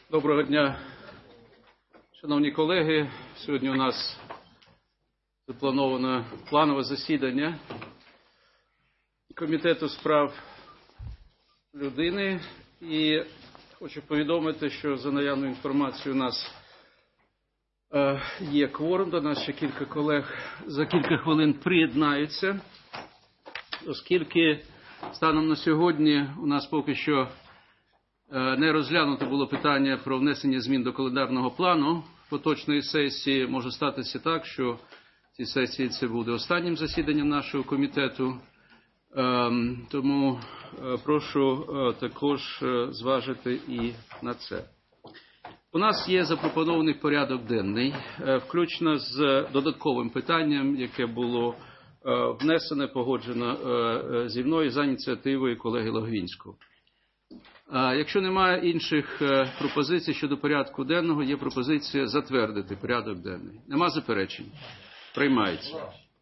Доброго дня, шановні колеги. Сьогодні у нас заплановано планове засідання Комітету з прав людини. І хочу повідомити, що за наявною інформацією у нас є кворум. До нас ще кілька колег за кілька хвилин приєднаються, оскільки станом на сьогодні у нас поки що не розглянуто було питання про внесення змін до календарного плану поточної сесії. Може статися так, що в цій сесії це буде останнім засіданням нашого комітету. Тому прошу також зважити і на це. У нас є запропонований порядок денний, включно з додатковим питанням, яке було внесене, погоджено зі мною за ініціативою колеги Логвинського. Якщо немає інших пропозицій щодо порядку денного, є пропозиція затвердити порядок денний. Нема заперечень? Приймається.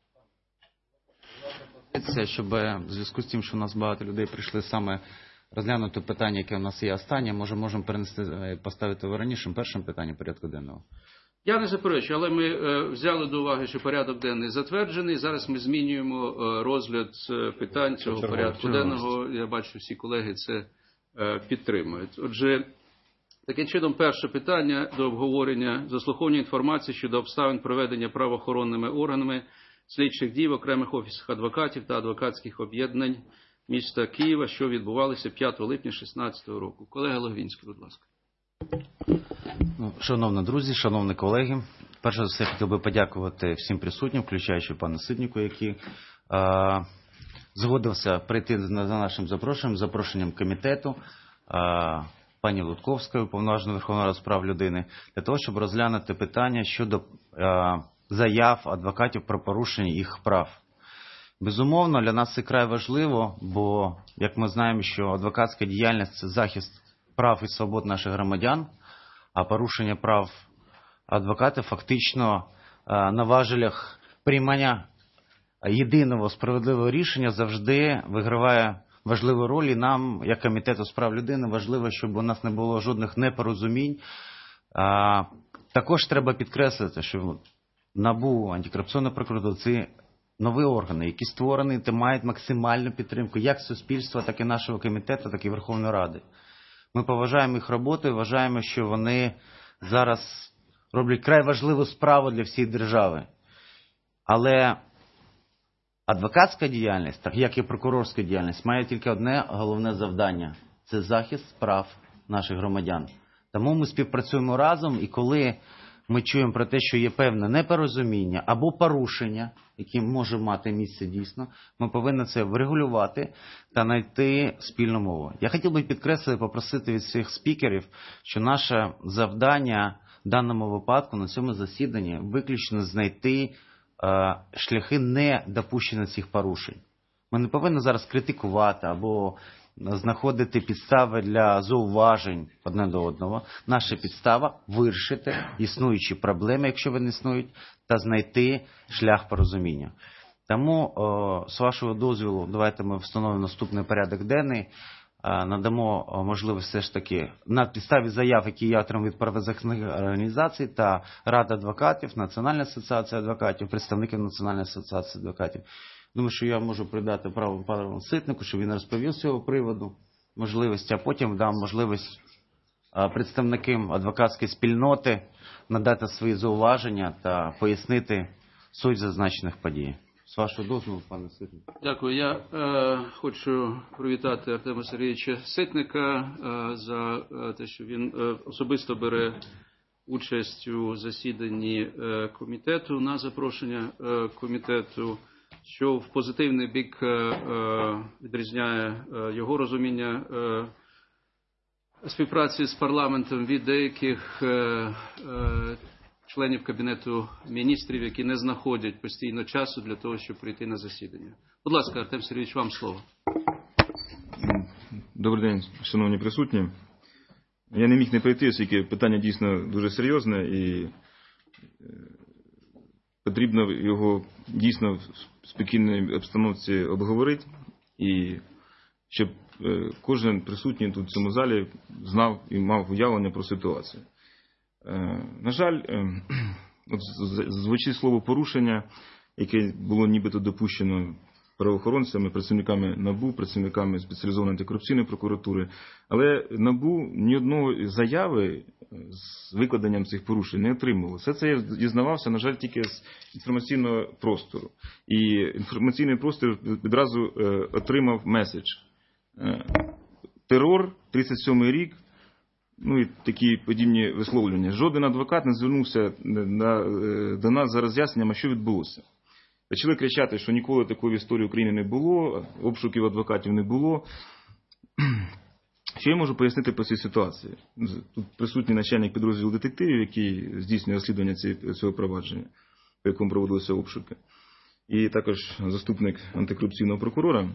Щоб в зв'язку з тим, що у нас багато людей прийшли саме розглянути питання, яке у нас є останнє, можемо поставити ранішим першим питанням порядку денного. Я не заперечую, але ми взяли до уваги, що порядок денний затверджений. Зараз ми змінюємо розгляд питань цього порядку денного. Я бачу, всі колеги це підтримують. Отже, таким чином, перше питання до обговорення: заслуховування інформації щодо обставин проведення правоохоронними органами слідчих дій в окремих офісах адвокатів та адвокатських об'єднань міста Києва, що відбувалися 5 липня 2016 року. Колега Логвинський, будь ласка. Шановні друзі, шановні колеги, перш за все хотів би подякувати всім присутнім, включаючи пана Ситнику, який згодився прийти за нашим запрошенням комітету, пані Лутковської, уповноваженої Верховної Ради з прав людини, для того, щоб розглянути питання щодо заяв адвокатів про порушення їх прав. Безумовно, для нас це край важливо, бо, як ми знаємо, що адвокатська діяльність – це захист прав і свобод наших громадян, а порушення прав адвокатів фактично на важелях приймання єдиного справедливого рішення завжди виграває важливу роль. І нам, як Комітету з прав людини, важливо, щоб у нас не було жодних непорозумінь. Також треба підкреслити, що НАБУ, антикорупційна прокуратура – це нові органи, які створені та мають максимальну підтримку як суспільства, так і нашого комітету, так і Верховної Ради. Ми поважаємо їх роботу і вважаємо, що вони зараз роблять край важливу справу для всієї держави. Але адвокатська діяльність, так як і прокурорська діяльність, має тільки одне головне завдання – це захист прав наших громадян. Тому ми співпрацюємо разом, і коли ми чуємо про те, що є певне непорозуміння або порушення, яке може мати місце дійсно, ми повинні це врегулювати та знайти спільну мову. Я хотів би підкреслити, попросити від всіх спікерів, що наше завдання в даному випадку на цьому засіданні виключно знайти шляхи недопущення цих порушень. Ми не повинні зараз критикувати або знаходити підстави для зауважень одне до одного. Наша підстава – вирішити існуючі проблеми, якщо вони існують, та знайти шлях порозуміння. Тому, з вашого дозволу, давайте ми встановимо наступний порядок денний, надамо можливість все ж таки на підставі заяв, які я отримав від правозахисних організацій та Рада адвокатів, Національна асоціація адвокатів, представників Національної асоціації адвокатів. Думаю, що я можу придати право пану Ситнику, щоб він розповів з цього приводу можливості, а потім дам можливість представникам адвокатської спільноти надати свої зауваження та пояснити суть зазначених подій. З вашого дозволу, пане Ситник. Дякую. Я хочу привітати Артема Сергійовича Ситника за те, що він особисто бере участь у засіданні комітету на запрошення комітету, що в позитивний бік відрізняє його розуміння співпраці з парламентом від деяких членів Кабінету міністрів, які не знаходять постійно часу для того, щоб прийти на засідання. Будь ласка, Артем Сергійович, вам слово. Добрий день, шановні присутні. Я не міг не прийти, оскільки питання дійсно дуже серйозне і потрібно його дійсно в спокійній обстановці обговорити. І щоб кожен присутній тут в цьому залі знав і мав уявлення про ситуацію. На жаль, звучить слово порушення, яке було нібито допущено правоохоронцями, працівниками НАБУ, працівниками спеціалізованої антикорупційної прокуратури. Але НАБУ ні одної заяви з викладенням цих порушень не отримувало. Все це я дізнавався, на жаль, тільки з інформаційного простору. І інформаційний простір відразу отримав меседж. Терор, 37-й рік, ну і такі подібні висловлювання. Жоден адвокат не звернувся до нас за роз'ясненням, а що відбулося. Почали кричати, що ніколи такої в історії України не було, обшуків адвокатів не було. Що я можу пояснити по цій ситуації? Тут присутній начальник підрозділу детективів, який здійснює розслідування цього провадження, по якому проводилися обшуки. І також заступник антикорупційного прокурора.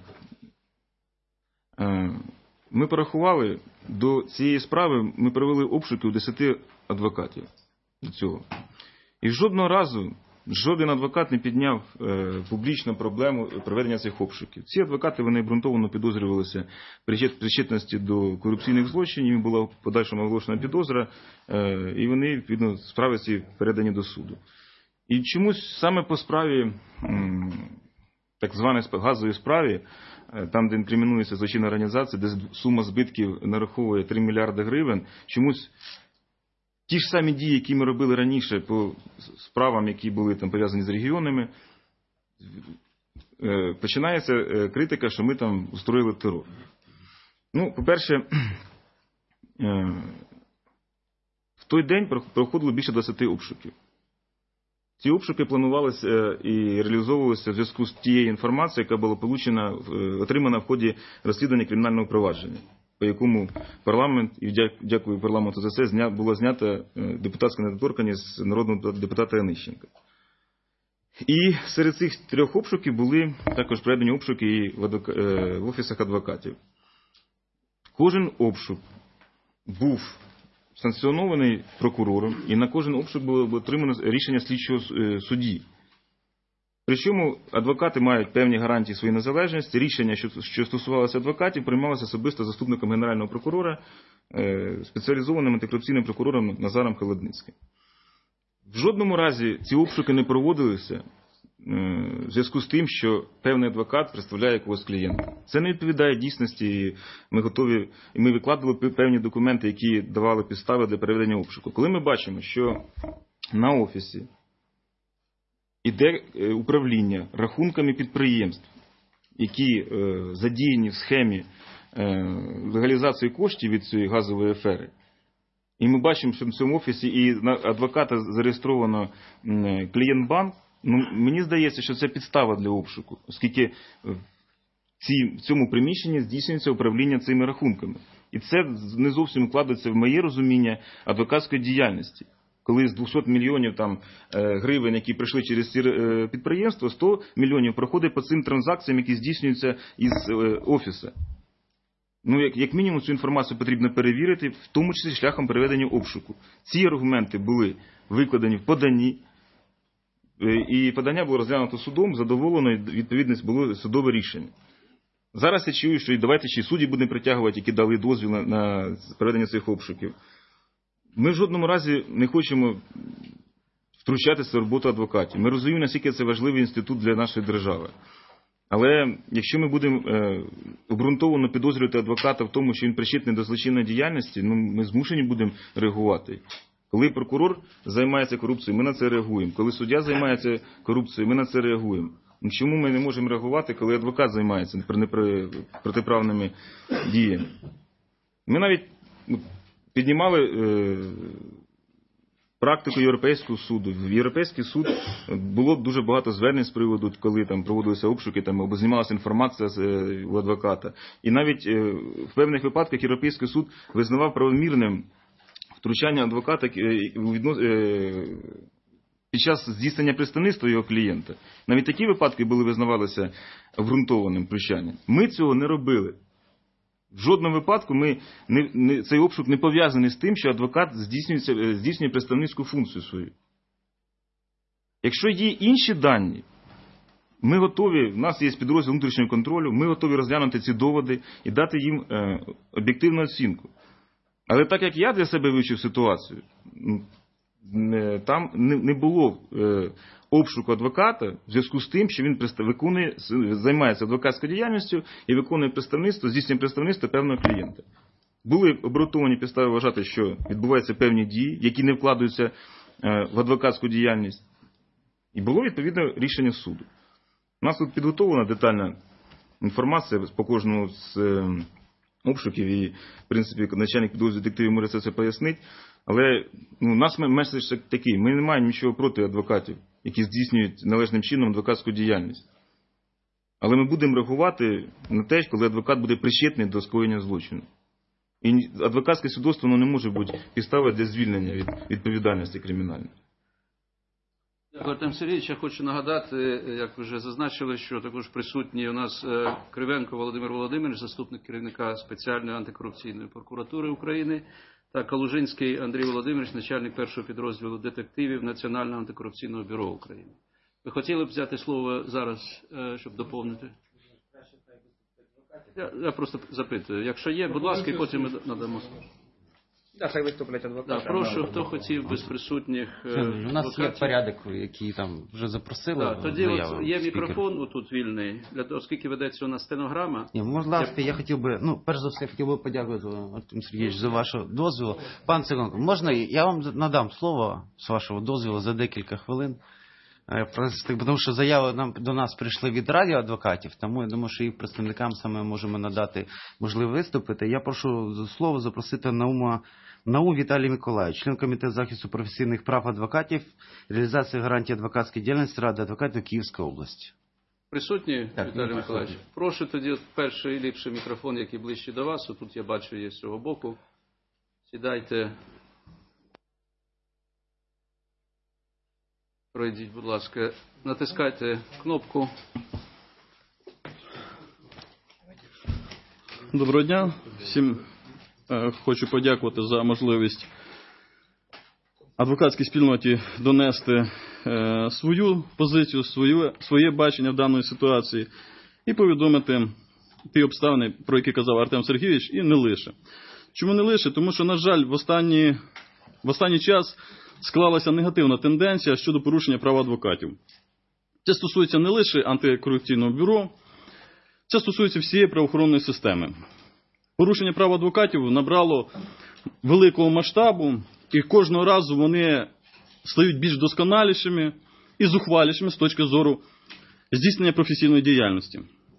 Ми порахували, до цієї справи ми провели обшуки у 10 адвокатів до цього. І жодного разу жоден адвокат не підняв публічно проблему проведення цих обшуків. Ці адвокати, вони обґрунтовано підозрювалися причетності до корупційних злочинів, їм була в подальшому оголошена підозра, і вони, відповідно, справи ці передані до суду. І чомусь саме по справі, так званій газовій справі, там, де інкримінується злочинна організація, де сума збитків нараховує 3 мільярди гривень, чомусь ті ж самі дії, які ми робили раніше по справам, які були там пов'язані з регіонами, починається критика, що ми там устроїли терор. Ну, по-перше, в той день проходило більше 20 обшуків. Ці обшуки планувалися і реалізовувалися в зв'язку з тією інформацією, яка була отримана в ході розслідування кримінального провадження, по якому парламент, і дякую парламенту за це, була знята депутатська недоторканність з народного депутата Онищенка. І серед цих 3 обшуків були також проведені обшуки і в офісах адвокатів. Кожен обшук був санкціонований прокурором, і на кожен обшук було отримано рішення слідчого судді. Причому адвокати мають певні гарантії своєї незалежності. Рішення, що стосувалося адвокатів, приймалося особисто заступником Генерального прокурора, спеціалізованим антикорупційним прокурором Назаром Холодницьким. В жодному разі ці обшуки не проводилися в зв'язку з тим, що певний адвокат представляє якогось клієнта. Це не відповідає дійсності, і ми викладали певні документи, які давали підстави для переведення обшуку. Коли ми бачимо, що на офісі іде управління рахунками підприємств, які задіяні в схемі легалізації коштів від цієї газової афери, і ми бачимо, що в цьому офісі і на адвоката зареєстровано клієнт-банк, ну, мені здається, що це підстава для обшуку, оскільки в цьому приміщенні здійснюється управління цими рахунками. І це не зовсім вкладається в моє розуміння адвокатської діяльності. Коли з 200 мільйонів гривень, які прийшли через ці підприємства, 100 мільйонів проходить по цим транзакціям, які здійснюються із офісу. Ну, як мінімум, цю інформацію потрібно перевірити, в тому числі шляхом переведення обшуку. Ці аргументи були викладені в поданні, і подання було розглянуто судом, задоволено, і відповідно було судове рішення. Зараз я чую, що давайте ще й судді будемо притягувати, які дали дозвіл на проведення цих обшуків. Ми в жодному разі не хочемо втручатися в роботу адвокатів. Ми розуміємо, наскільки це важливий інститут для нашої держави. Але якщо ми будемо обґрунтовано підозрювати адвоката в тому, що він причетний до злочинної діяльності, ну, ми змушені будемо реагувати. Коли прокурор займається корупцією, ми на це реагуємо. Коли суддя займається корупцією, ми на це реагуємо. Ну, чому ми не можемо реагувати, коли адвокат займається протиправними діями? Ми навіть піднімали практику Європейського суду. В Європейський суд було дуже багато звернень з приводу, коли там проводилися обшуки, або знімалася інформація у адвоката. І навіть в певних випадках Європейський суд визнавав правомірним втручання адвоката під час здійснення представництва його клієнта. Навіть такі випадки визнавалися обґрунтованим втручанням. Ми цього не робили. В жодному випадку цей обшук не пов'язаний з тим, що адвокат здійснює представницьку функцію свою. Якщо є інші дані, Ми готові, в нас є підрозділ внутрішнього контролю, ми готові розглянути ці доводи і дати їм об'єктивну оцінку. Але так як я для себе вивчив ситуацію, там не було обшуку адвоката в зв'язку з тим, що він займається адвокатською діяльністю і виконує представництво, здійснює представництво певного клієнта. Були обґрунтовані підстави вважати, що відбуваються певні дії, які не вкладаються в адвокатську діяльність. І було відповідне рішення суду. У нас тут підготовлена детальна інформація по кожному з обшуків і, в принципі, начальник підрозділу детективів може це пояснити. Але наш меседж такий, ми не маємо нічого проти адвокатів, які здійснюють належним чином адвокатську діяльність. Але ми будемо реагувати на те, коли адвокат буде причетний до скоєння злочину. І адвокатське свідоцтво не може бути підставою для звільнення від відповідальності кримінальної. Артем Сергійович, я хочу нагадати, як ви вже зазначили, що також присутній у нас Кривенко Володимир Володимирович, заступник керівника спеціальної антикорупційної прокуратури України, та Калужинський Андрій Володимирович, начальник першого підрозділу детективів Національного антикорупційного бюро України. Ви хотіли б взяти слово зараз, щоб доповнити? Я просто запитую. Якщо є, будь ласка, і потім ми надамо слово. Да, хай виступлять адвокати. Прошу, хто хотів без присутніх У нас є порядок, який там вже запросили. Тоді є мікрофон отут вільний, оскільки ведеться у нас стенограма. Будь ласка, я хотів би, перш за все, хотів би подякувати, Артем Сергійович, за вашу дозвіл. Пан Циганко, можна я вам надам слово, з вашого дозволу, за декілька хвилин? Тому що заяви до нас прийшли від радіоадвокатів, тому я думаю, що їх представникам саме можемо надати можливість виступити. Я прошу за слово запросити Наум Віталій Миколаївич, член комітету захисту професійних прав адвокатів, реалізації гарантій адвокатської діяльності Ради адвокатів Київської області. Присутні, Віталій Миколаївич? Прошу тоді перший ліпший мікрофон, який ближче до вас. Тут я бачу, є з цього боку. Сідайте. Пройдіть, будь ласка, натискайте кнопку. Доброго дня. Всім хочу подякувати за можливість адвокатській спільноті донести свою позицію, своє бачення в даної ситуації і повідомити ті обставини, про які казав Артем Сергійович, і не лише. Чому не лише? Тому що, на жаль, в останній час склалася негативна тенденція щодо порушення прав адвокатів. Це стосується не лише антикорупційного бюро, це стосується всієї правоохоронної системи. Порушення прав адвокатів набрало великого масштабу, і кожного разу вони стають більш досконалішими і зухвалішими з точки зору здійснення професійної діяльності.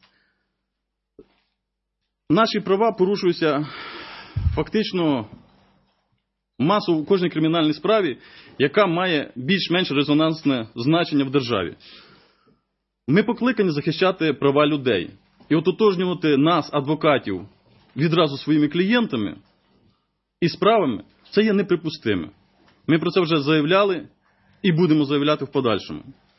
Наші права порушуються фактично масово в кожній кримінальній справі, яка має більш-менш резонансне значення в державі. Ми покликані захищати права людей. І ототожнювати нас, адвокатів, відразу своїми клієнтами і справами, це є неприпустиме. Ми про це вже заявляли і будемо заявляти в подальшому.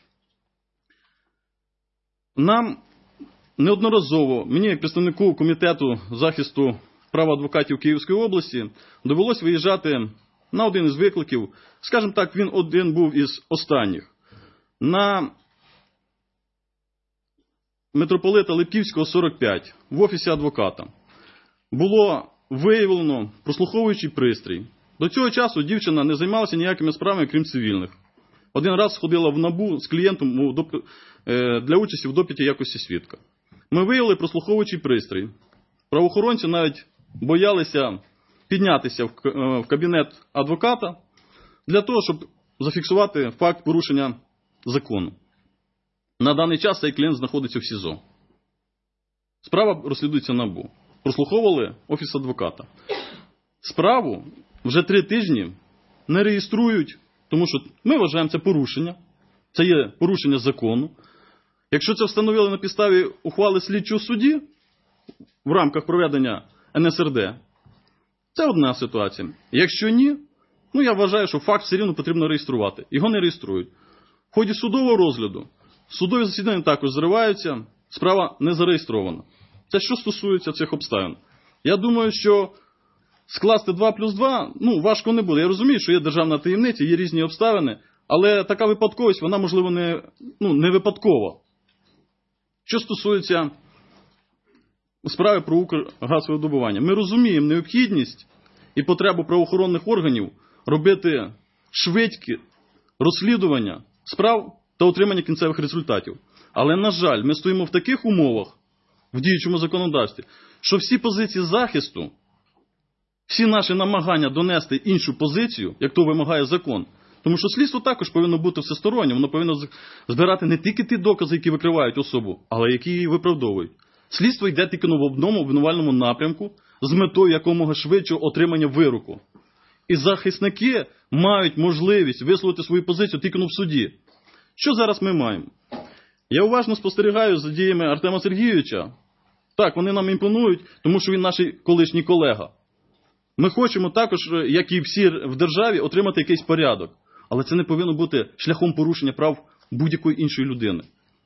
Нам неодноразово, мені як представнику Комітету захисту прав адвокатів Київської області, довелось виїжджати на один із викликів, скажімо так, він один був із останніх, на митрополита Липківського, 45, в офісі адвоката. Було виявлено прослуховуючий пристрій. До цього часу дівчина не займалася ніякими справами, крім цивільних. Один раз сходила в НАБУ з клієнтом для участі в допиті якості свідка. Ми виявили прослуховуючий пристрій. Правоохоронці навіть боялися піднятися в кабінет адвоката для того, щоб зафіксувати факт порушення закону. На даний час цей клієнт знаходиться в СІЗО. Справа розслідується НАБУ. Прослуховували офіс адвоката. Справу вже 3 тижні не реєструють, тому що ми вважаємо це порушення. Це є порушення закону. Якщо це встановили на підставі ухвали слідчого судді в рамках проведення НСРД, це одна ситуація. Якщо ні, я вважаю, що факт все рівно потрібно реєструвати. Його не реєструють. В ході судового розгляду судові засідання також зриваються, справа не зареєстрована. Це що стосується цих обставин. Я думаю, що скласти 2+2, важко не буде. Я розумію, що є державна таємниця, є різні обставини, але така випадковість, вона, можливо, не випадкова. Що стосується справи про Укргазвидобування, ми розуміємо необхідність і потребу правоохоронних органів робити швидкі розслідування справ та отримання кінцевих результатів. Але, на жаль, ми стоїмо в таких умовах, в діючому законодавстві, що всі позиції захисту, всі наші намагання донести іншу позицію, як то вимагає закон, тому що слідство також повинно бути всестороннє, воно повинно збирати не тільки ті докази, які викривають особу, але які її виправдовують. Слідство йде тільки в одному обвинувальному напрямку з метою якомога швидшого отримання вироку. І захисники мають можливість висловити свою позицію тільки в суді. Що зараз ми маємо? Я уважно спостерігаю за діями Артема Сергійовича. Так, вони нам імпонують, тому що він наш колишній колега. Ми хочемо також, як і всі в державі, отримати якийсь порядок. Але це не повинно бути шляхом порушення прав будь-якої іншої людини.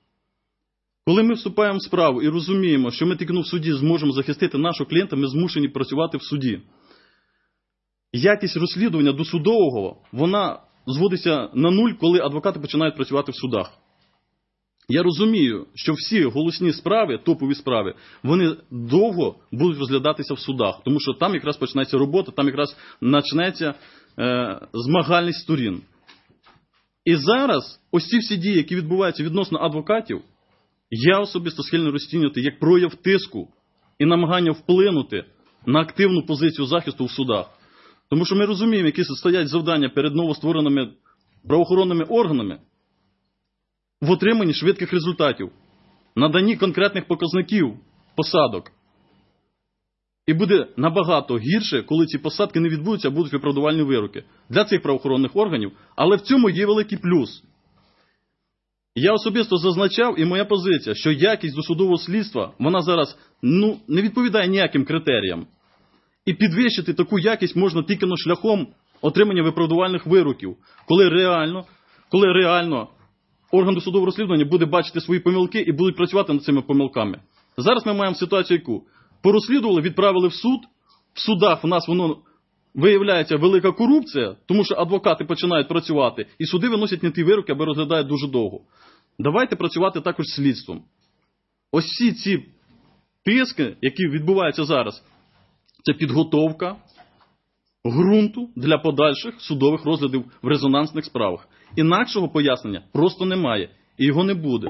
Коли ми вступаємо в справу і розуміємо, що ми тільки в суді зможемо захистити нашого клієнта, ми змушені працювати в суді. Якість розслідування досудового, вона зводиться на нуль, коли адвокати починають працювати в судах. Я розумію, що всі голосні справи, топові справи, вони довго будуть розглядатися в судах, тому що там якраз починається робота, там якраз почнеться змагальність сторін. І зараз ось ці всі дії, які відбуваються відносно адвокатів, я особисто схильний розцінювати як прояв тиску і намагання вплинути на активну позицію захисту в судах. Тому що ми розуміємо, які стоять завдання перед новоствореними правоохоронними органами в отриманні швидких результатів, наданні конкретних показників посадок. І буде набагато гірше, коли ці посадки не відбудуться, а будуть виправдувальні вироки для цих правоохоронних органів. Але в цьому є великий плюс. Я особисто зазначав, і моя позиція, що якість досудового слідства, вона зараз не відповідає ніяким критеріям. І підвищити таку якість можна тільки шляхом отримання виправдувальних вироків, коли реально орган досудового розслідування буде бачити свої помилки і будуть працювати над цими помилками. Зараз ми маємо ситуацію, яку порозслідували, відправили в суд, в судах в нас виявляється велика корупція, тому що адвокати починають працювати, і суди виносять не ті вироки, або розглядають дуже довго. Давайте працювати також з слідством. Ось всі ці тиски, які відбуваються зараз, це підготовка ґрунту для подальших судових розглядів в резонансних справах. Інакшого пояснення просто немає. І його не буде.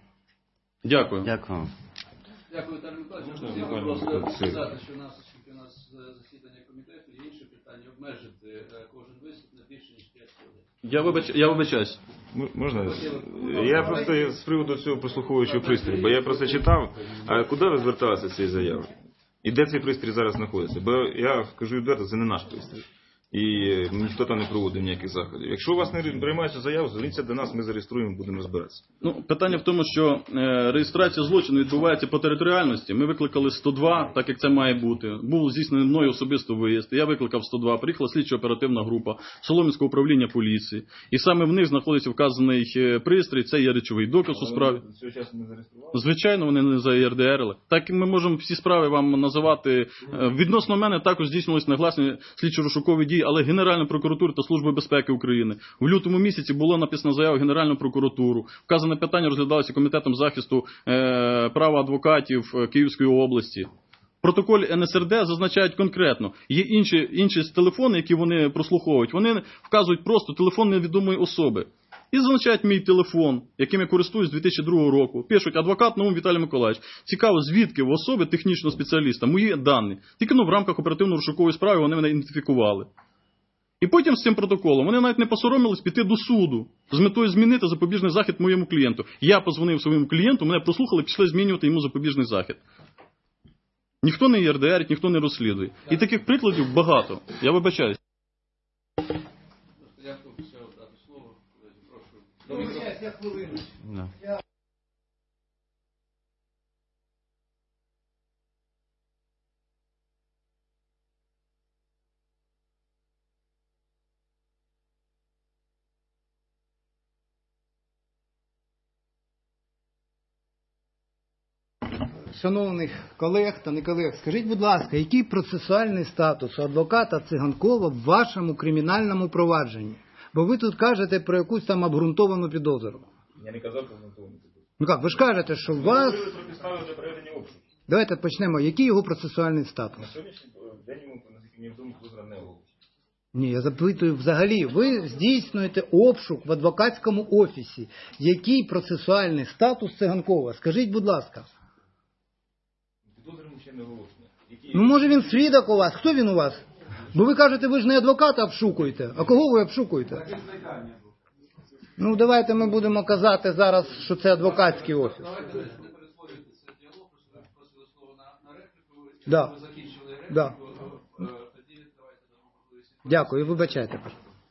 Дякую. Дякую. Дякую, Віталій Миколаївич. Хотів би просто сказати, що у нас засідання комітету, є інші питання, обмежити кожен виступ не більше, ніж 5 хвилин. Я вибачаюсь. Можна? Я просто з приводу цього прослуховуючого пристрою, бо я просто читав, а куди ви зверталися з цією заявою? І де цей пристрій зараз знаходиться? Бо я кажу відверто, це не наш пристрій. І ніхто там не проводив ніяких заходів. Якщо у вас не приймається заяву, зверніться до нас, ми зареєструємо, будемо розбиратися. Питання в тому, що реєстрація злочину відбувається по територіальності. Ми викликали 102, так як це має бути. Був здійснений мною особисто виїзд. Я викликав 102, приїхала слідчо-оперативна група Солом'янського управління поліції. І саме в них знаходиться вказаний пристрій, це є речовий доказ у справі. Цього часу не зареєстрували? Звичайно, вони не заєрдерили. Так ми можемо всі справи вам називати. Відносно мене також здійснювалися негласні слідчо-розшукові дії, але Генеральна прокуратура та Служба безпеки України. В лютому місяці було написано заяву в Генеральну прокуратуру. Вказане питання розглядалося Комітетом захисту права адвокатів Київської області. В протоколі НСРД зазначають конкретно. Є інші телефони, які вони прослуховують. Вони вказують просто телефон невідомої особи. І зазначають мій телефон, яким я користуюсь з 2002 року. Пишуть: адвокат Наум Віталій Миколаївич. Цікаво, звідки в особи технічного спеціаліста мої дані. Тільки в рамках оперативно-розшукової справи вони мене ідентифікували. І потім з цим протоколом вони навіть не посоромились піти до суду з метою змінити запобіжний захід моєму клієнту. Я позвонив своєму клієнту, мене прослухали, пішли змінювати йому запобіжний захід. Ніхто не ЄРДРить, ніхто не розслідує. І таких прикладів багато. Я вибачаюсь. Я хвилину. Шановних колег та не колег, скажіть, будь ласка, який процесуальний статус у адвоката Циганкова в вашому кримінальному провадженні? Бо ви тут кажете про якусь там обґрунтовану підозру. Я не казав про обґрунтовану підозру. Ну як, ви ж кажете, що у вас... Про підстави для проведення обшуків. Давайте почнемо. Який його процесуальний На статус? сьогоднішній день йому, наскільки мені відомо, підозра не оголошена. Ні, я запитую взагалі. Ви здійснюєте обшук в адвокатському офісі. Який процесуальний статус Циганкова? Скажіть, будь ласка. Підозра йому ще не оголошена. Ну, може він свідок у вас? Хто він у вас? Бо ви кажете, ви ж не адвоката обшукуєте. А кого ви обшукуєте? Ну, давайте ми будемо казати зараз, що це адвокатський офіс. Да. Да. Дякую, вибачайте.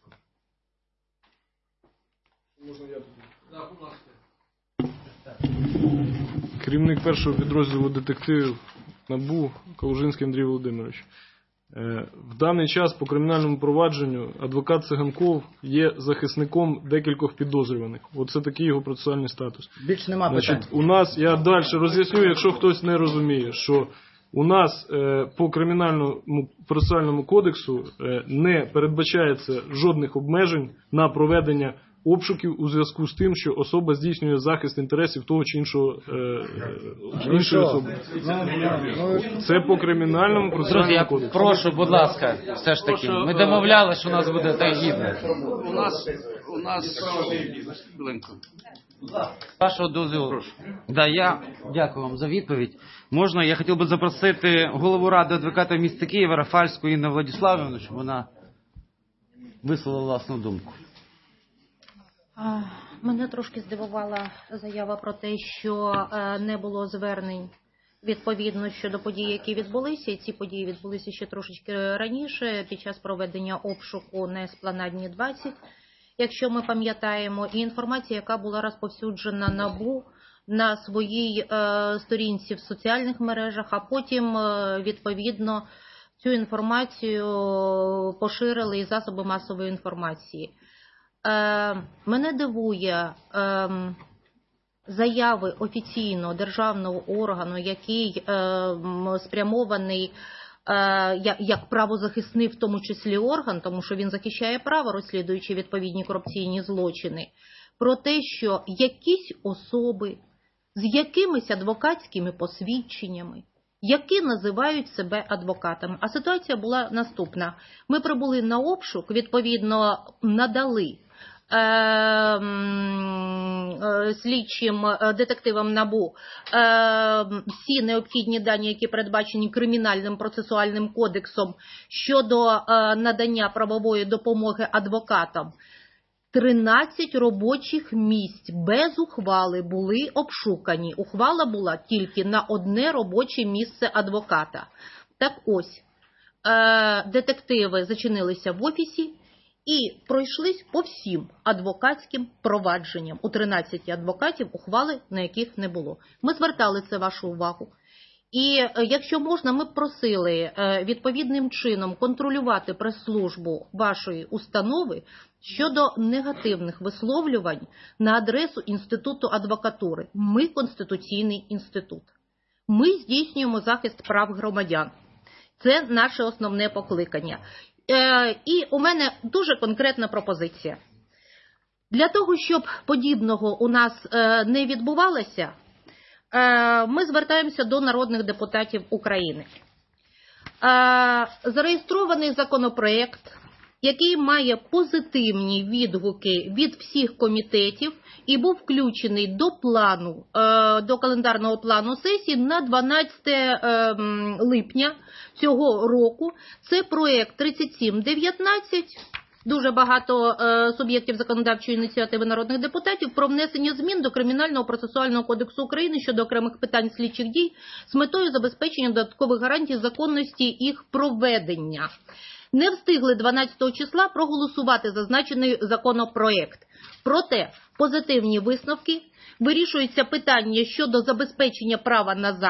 Керівник першого підрозділу детективів НАБУ Калужинський Андрій Володимирович. В даний час по кримінальному провадженню адвокат Циганков є захисником декількох підозрюваних. Оце такий його процесуальний статус. Більш нема питань. Значить, у нас, я далі роз'ясню, якщо хтось не розуміє, що у нас по кримінальному процесуальному кодексу не передбачається жодних обмежень на проведення обшуків у зв'язку з тим, що особа здійснює захист інтересів того чи іншого іншої особи. Це по кримінальному Друзі, процесуальному я кодексу. прошу, будь ласка, все ж таки. Ми домовлялися, що у нас буде так гідно. У нас хвилинку. Вашого дозволу. Да, я дякую вам за відповідь. Можна, я хотів би запросити голову ради адвокатів міста Києва Рафальську Інну Владиславівну, щоб вона висловила власну думку. Мене трошки здивувала заява про те, що не було звернень відповідно щодо подій, які відбулися. І ці події відбулися ще трошечки раніше, під час проведення обшуку на Еспlanадній 20, якщо ми пам'ятаємо. І інформація, яка була розповсюджена НАБУ на своїй сторінці в соціальних мережах, а потім, відповідно, цю інформацію поширили і засоби масової інформації. Мене дивує заяви офіційного державного органу, який спрямований як правозахисний, в тому числі орган, тому що він захищає право, розслідуючи відповідні корупційні злочини, про те, що якісь особи з якимись адвокатськими посвідченнями, які називають себе адвокатами. А ситуація була наступна. Ми прибули на обшук, відповідно, надали слідчим детективам НАБУ всі необхідні дані, які передбачені Кримінальним процесуальним кодексом щодо надання правової допомоги адвокатам. 13 робочих місць без ухвали були обшукані. Ухвала була тільки на одне робоче місце адвоката. Так ось, детективи зачинилися в офісі і пройшлись по всім адвокатським провадженням. У 13 адвокатів ухвали, на яких не було. Ми звертали це вашу увагу. І якщо можна, ми б просили відповідним чином контролювати прес-службу вашої установи щодо негативних висловлювань на адресу Інституту адвокатури. Ми Конституційний інститут. Ми здійснюємо захист прав громадян. Це наше основне покликання. І у мене дуже конкретна пропозиція. Для того, щоб подібного у нас не відбувалося, ми звертаємося до народних депутатів України. Зареєстрований законопроект, який має позитивні відгуки від всіх комітетів і був включений до плану, до календарного плану сесії на 12 липня цього року. Це проект 3719. Дуже багато суб'єктів законодавчої ініціативи народних депутатів про внесення змін до Кримінального процесуального кодексу України щодо окремих питань слідчих дій з метою забезпечення додаткових гарантій законності їх проведення. Не встигли 12 числа проголосувати зазначений законопроект. Проте позитивні висновки, вирішується питання щодо забезпечення права на захист,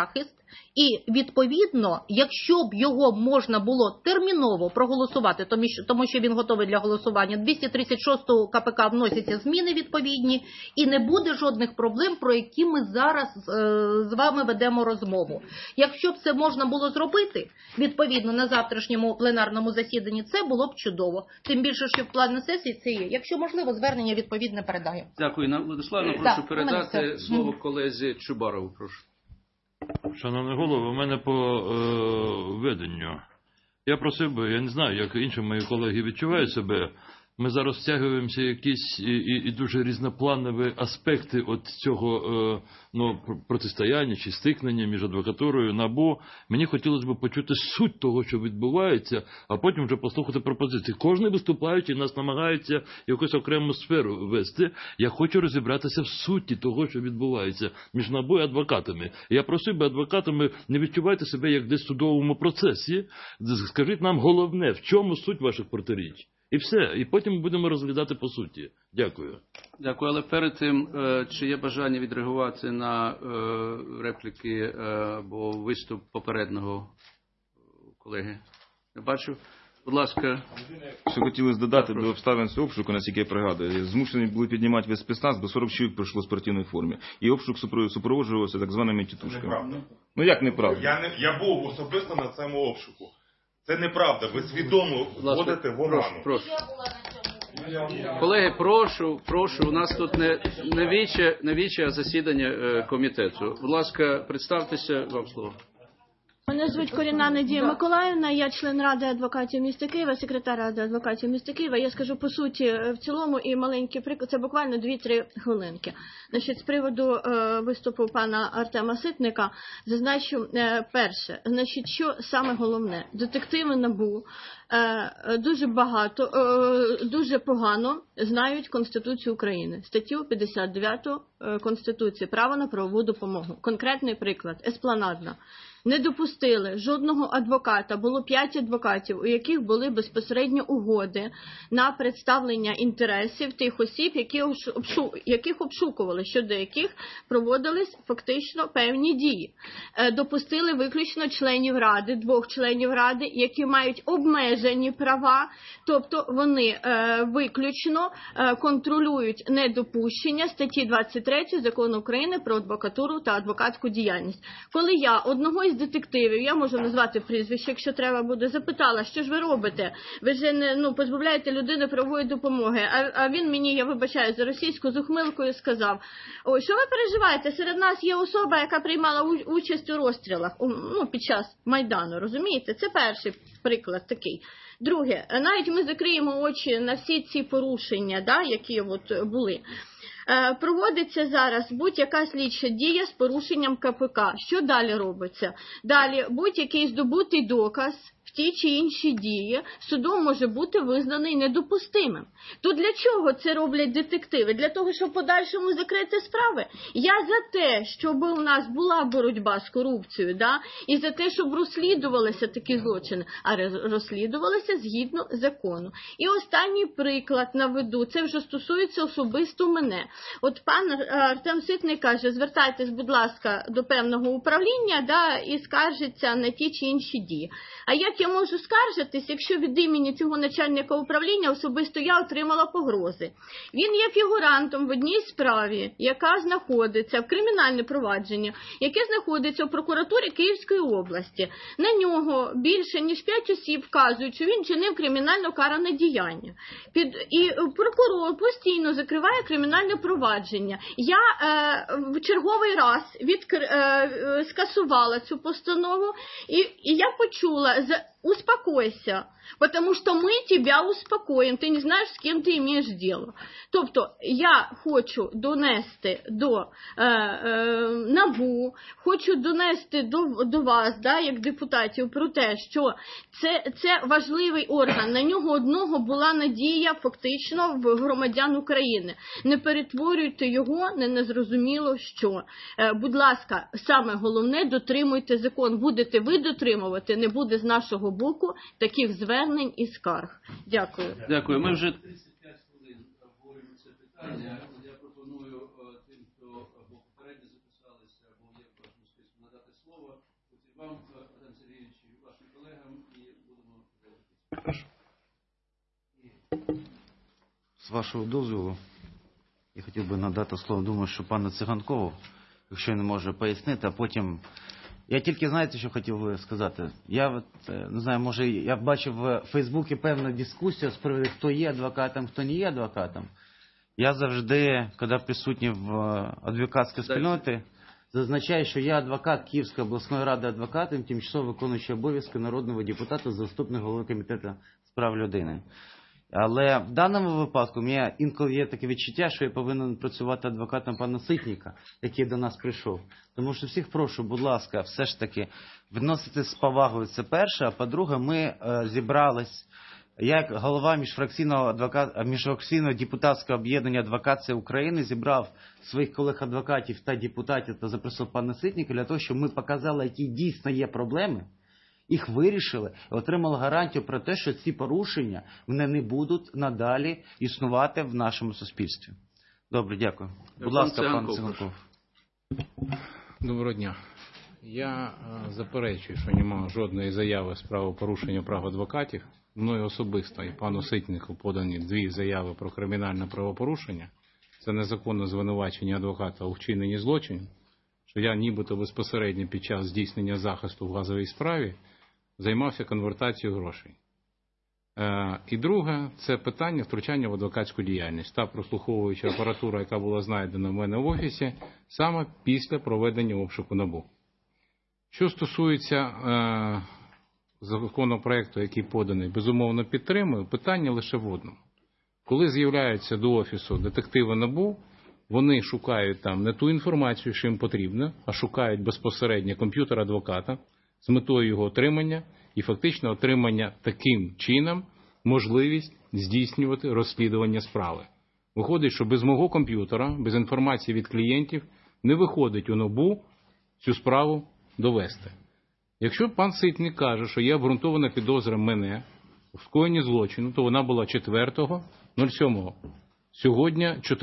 І, відповідно, якщо б його можна було терміново проголосувати, тому що він готовий для голосування, 236 КПК вносяться зміни відповідні, і не буде жодних проблем, про які ми зараз з вами ведемо розмову. Якщо б це можна було зробити, відповідно, на завтрашньому пленарному засіданні, це було б чудово. Тим більше, що в плані сесії це є. Якщо можливо, звернення відповідне передаю. Дякую. Владиславівна, прошу Так, передати слово колезі Чубарову. Прошу. Шановний голово, у мене по веденню. Я просив би, я не знаю, як інші мої колеги відчувають себе, ми зараз втягуємося якісь і дуже різнопланові аспекти от цього протистояння чи стикнення між адвокатурою, НАБУ. Мені хотілося б почути суть того, що відбувається, а потім вже послухати пропозиції. Кожен виступаючий нас намагається якусь окрему сферу вести. Я хочу розібратися в суті того, що відбувається між НАБУ і адвокатами. Я просив би адвокатами, не відчувайте себе як десь в судовому процесі. Скажіть нам головне, в чому суть ваших протиріч. І все. І потім ми будемо розглядати по суті. Дякую. Дякую. Але перед тим, чи є бажання відреагувати на репліки або виступ попереднього колеги? Не бачу. Будь ласка. Що хотілося додати до обставин цього обшуку, наскільки я пригадую. Змушені були піднімати весь спецназ, бо 40 чоловік пройшло в спортивній формі. І обшук супроводжувався так званими тітушками. Неправда. Ну як неправда? Я був особисто на цьому обшуку. Це неправда, ви свідомо вводите в оману. Прошу. Колеги, прошу, у нас тут не віче, а засідання комітету. Будь ласка, представтеся, вам слово. Мене звуть Коріна Надія Миколаївна, я член Ради адвокатів міста Києва, секретар Ради адвокатів міста Києва. Я скажу по суті в цілому і маленький приклад, це буквально 2-3 хвилинки. Значить, з приводу виступу пана Артема Ситника зазначу перше, значить, що саме головне, детективи НАБУ дуже погано знають Конституцію України, статтю 59 Конституції, право на правову допомогу. Конкретний приклад, Еспланадна. Не допустили жодного адвоката, було 5 адвокатів, у яких були безпосередньо угоди на представлення інтересів тих осіб, яких обшукували, щодо яких проводились фактично певні дії. Допустили виключно членів Ради, 2 членів Ради, які мають обмежені права, тобто вони виключно контролюють недопущення статті 23 Закону України про адвокатуру та адвокатську діяльність. Коли я одного із детективів, я можу назвати прізвище, якщо треба буде, запитала, що ж ви робите? Ви ж позбавляєте людини правової допомоги. А він мені, я вибачаю за російську, з ухмилкою сказав: ой, що ви переживаєте? Серед нас є особа, яка приймала участь у розстрілах, під час Майдану, розумієте? Це перший приклад такий. Друге, навіть ми закриємо очі на всі ці порушення, які були. Проводиться зараз будь-яка слідча дія з порушенням КПК. Що далі робиться? Далі будь-який здобутий доказ в ті чи інші дії судом може бути визнаний недопустимим. То для чого це роблять детективи? Для того, щоб в подальшому закрити справи? Я за те, щоб у нас була боротьба з корупцією, і за те, щоб розслідувалися такі злочини, а розслідувалися згідно закону. І останній приклад наведу, це вже стосується особисто мене. От пан Артем Ситник каже: звертайтесь, будь ласка, до певного управління, і скаржиться на ті чи інші дії. А як я можу скаржитись, якщо від імені цього начальника управління особисто я отримала погрози? Він є фігурантом в одній справі, яка знаходиться в кримінальне провадження, яке знаходиться у прокуратурі Київської області. На нього більше ніж 5 осіб вказують, що він чинив кримінально каране діяння. І прокурор постійно закриває кримінальне провадження. Я в черговий раз скасувала цю постанову, і я почула: успокойся, потому что мы тебя успокоим, ты не знаешь, с кем ты имеешь дело. Тобто, я хочу донести до НАБУ, хочу донести до вас, як депутатів, про те, що це важливий орган, на нього одного була надія фактично в громадян України. Не перетворюйте його на незрозуміло що. Будь ласка, саме головне, дотримуйте закон. Будете ви дотримувати, не буде з нашого боку таких звернень і скарг. Дякую. Дякую. Ми вже 35 хвилин обговорюємо це питання. Я пропоную тим, хто або попередньо записалися, або є в вашому списку, надати слово. З вашого дозволу, я хотів би надати слово, думаю, що пану Циганкову, якщо не може пояснити, а потім... Я тільки, знаєте, що хотів би сказати? Я не знаю, може, я бачив в Фейсбуці певну дискусію з приводу, хто є адвокатом, хто не є адвокатом. Я завжди, коли присутній в адвокатській спільноті, зазначаю, що я адвокат Київської обласної ради адвокатів, тимчасово виконуючий обов'язки народного депутата, заступник голови комітету з прав людини. Але в даному випадку мене інколи є таке відчуття, що я повинен працювати адвокатом пана Ситника, який до нас прийшов. Тому що всіх прошу, будь ласка, все ж таки відноситись з повагою, це перше. А по-друге, ми зібрались, я як голова міжфракційного депутатського об'єднання «Адвокація України» зібрав своїх колег-адвокатів та депутатів та запросив пана Ситника для того, щоб ми показали, які дійсно є проблеми, їх вирішили і отримали гарантію про те, що ці порушення вони не будуть надалі існувати в нашому суспільстві. Добре, дякую. Будь ласка, пан Циганков. Доброго дня. Я заперечую, що немає жодної заяви з правопорушення прав адвокатів. Мною особисто і пану Ситнику подані 2 заяви про кримінальне правопорушення. Це незаконне звинувачення адвоката у вчиненні злочинів, що я нібито безпосередньо під час здійснення захисту в газовій справі займався конвертацією грошей. І друге, це питання втручання в адвокатську діяльність та прослуховуюча апаратура, яка була знайдена в мене в офісі, саме після проведення обшуку НАБУ. Що стосується законопроекту, який поданий, безумовно підтримую, питання лише в одному. Коли з'являються до офісу детективи НАБУ, вони шукають там не ту інформацію, що їм потрібно, а шукають безпосередньо комп'ютер адвоката з метою його отримання і фактично отримання таким чином можливість здійснювати розслідування справи. Виходить, що без мого комп'ютера, без інформації від клієнтів не виходить у НАБУ цю справу довести. Якщо пан Ситник каже, що є обґрунтована підозра мене в скоєнні злочину, то вона була 4.07. Сьогодні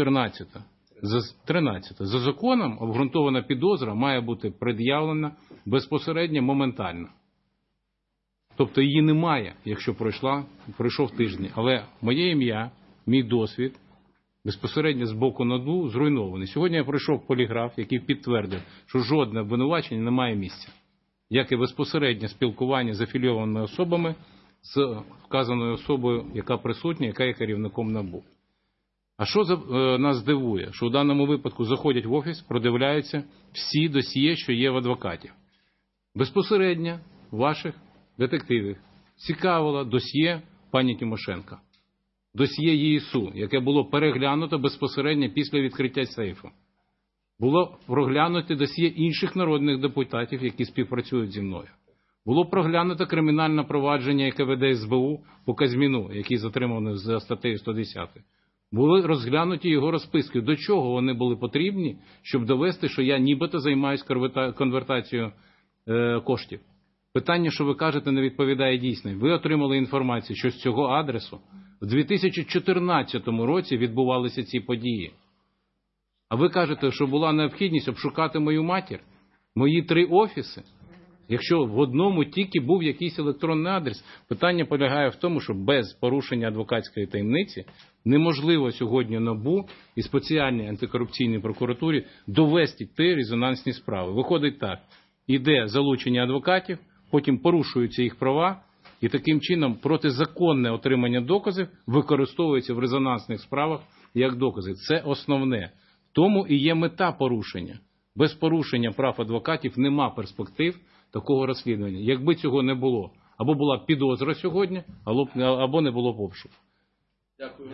13. За законом обґрунтована підозра має бути пред'явлена безпосередньо моментально. Тобто її немає, якщо пройшов тиждень. Але моє ім'я, мій досвід безпосередньо з боку НАБУ зруйнований. Сьогодні я пройшов поліграф, який підтвердив, що жодне обвинувачення не має місця. Як і безпосереднє спілкування з афілійованими особами, з вказаною особою, яка присутня, яка є керівником НАБУ. А що нас дивує? Що в даному випадку заходять в офіс, продивляються всі досьє, що є в адвокатів. Безпосередньо ваших детективів цікавило досьє пані Тимошенко. Досьє ЄСУ, яке було переглянуто безпосередньо після відкриття сейфу. Було проглянуто досьє інших народних депутатів, які співпрацюють зі мною. Було проглянуто кримінальне провадження, яке веде СБУ по Казьміну, який затриманий за статтею 110. Були розглянуті його розписки. До чого вони були потрібні, щоб довести, що я нібито займаюся конвертацією коштів. Питання, що ви кажете, не відповідає дійсно. Ви отримали інформацію, що з цього адресу в 2014 році відбувалися ці події. А ви кажете, що була необхідність обшукати мою матір, мої 3 офіси. Якщо в одному тільки був якийсь електронний адрес, питання полягає в тому, що без порушення адвокатської таємниці неможливо сьогодні НАБУ і спеціальній антикорупційній прокуратурі довести ті резонансні справи. Виходить так, іде залучення адвокатів, потім порушуються їх права, і таким чином протизаконне отримання доказів використовується в резонансних справах як докази. Це основне. Тому і є мета порушення. Без порушення прав адвокатів нема перспектив такого розслідування. Якби цього не було, або була підозра сьогодні, або не було б обшуку. Дякую.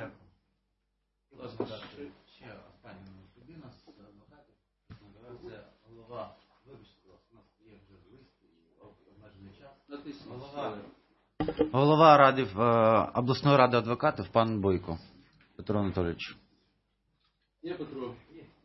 Голова обласної ради адвокатів пан Бойко Петро Анатолійович. Є Петро?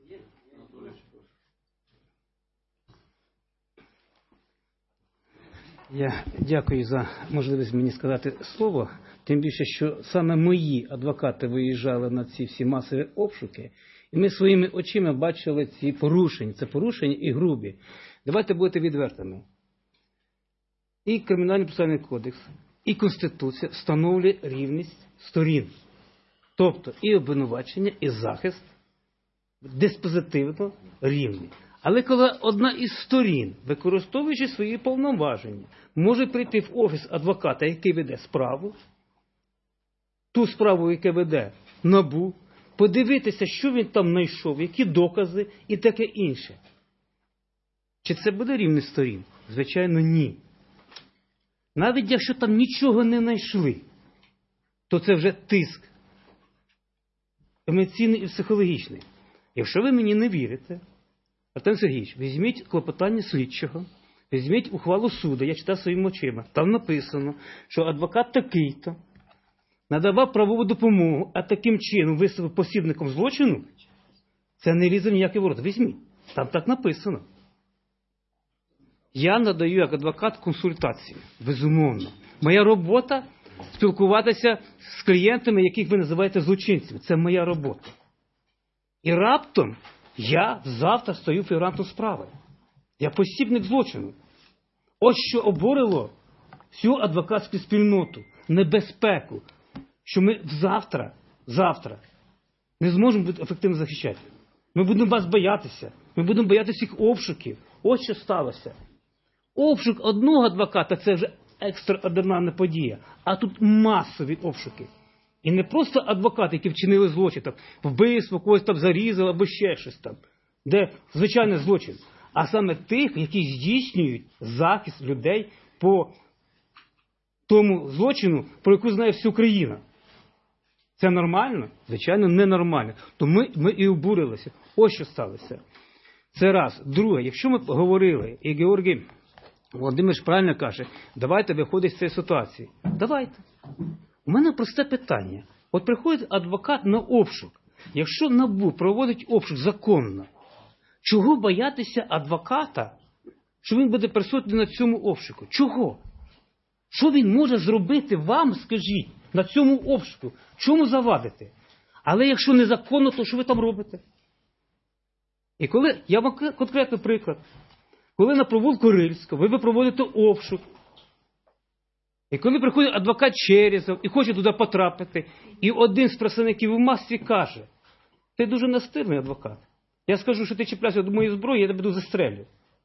Я дякую за можливість мені сказати слово, тим більше, що саме мої адвокати виїжджали на ці всі масові обшуки, і ми своїми очима бачили ці порушення. Це порушення і грубі. Давайте будете відвертими. І Кримінальний процесуальний кодекс, і Конституція встановлює рівність сторін. Тобто і обвинувачення, і захист диспозитивно рівні. Але коли одна із сторін, використовуючи свої повноваження, може прийти в офіс адвоката, який веде справу, ту справу, яку веде НАБУ, подивитися, що він там знайшов, які докази і таке інше. Чи це буде рівність сторін? Звичайно, ні. Навіть якщо там нічого не знайшли, то це вже тиск емоційний і психологічний. Якщо ви мені не вірите, Артем Сергійович, візьміть клопотання слідчого, візьміть ухвалу суду, я читав своїми очима. Там написано, що адвокат такий-то надавав правову допомогу, а таким чином виставив посібником злочину, це не лізе в ніякі ворота. Візьміть. Там так написано. Я надаю як адвокат консультації. Безумовно. Моя робота – спілкуватися з клієнтами, яких ви називаєте злочинцями. Це моя робота. І раптом я завтра стою фігурантом справи. Я посібник злочину. Ось що обурило всю адвокатську спільноту. Небезпеку. Що ми завтра не зможемо бути ефективно захищати. Ми будемо вас боятися. Ми будемо боятися їх обшуків. Ось що сталося. Обшук одного адвоката – це вже екстраординарна подія. А тут масові обшуки. І не просто адвокати, які вчинили злочин, там, вбивство, когось там зарізали або ще щось там, де звичайний злочин. А саме тих, які здійснюють захист людей по тому злочину, про яку знає вся Україна. Це нормально? Звичайно, ненормально. То ми і обурилися. Ось що сталося. Це раз. Друге, якщо ми говорили, і Георгій Володимирович правильно каже, давайте виходити з цієї ситуації. Давайте. У мене просте питання. От приходить адвокат на обшук. Якщо НАБУ проводить обшук законно, чого боятися адвоката, що він буде присутній на цьому обшуку? Чого? Що він може зробити вам, скажіть, на цьому обшуку? Чому завадити? Але якщо незаконно, то що ви там робите? І коли, я вам конкретний приклад, коли на провулку Рильського ви проводите обшук, і коли приходить адвокат Черезов і хоче туди потрапити, і один з представників у масці каже, ти дуже настирний адвокат. Я скажу, що ти чіпляєшся до моєї зброї, я тебе буду застрелю.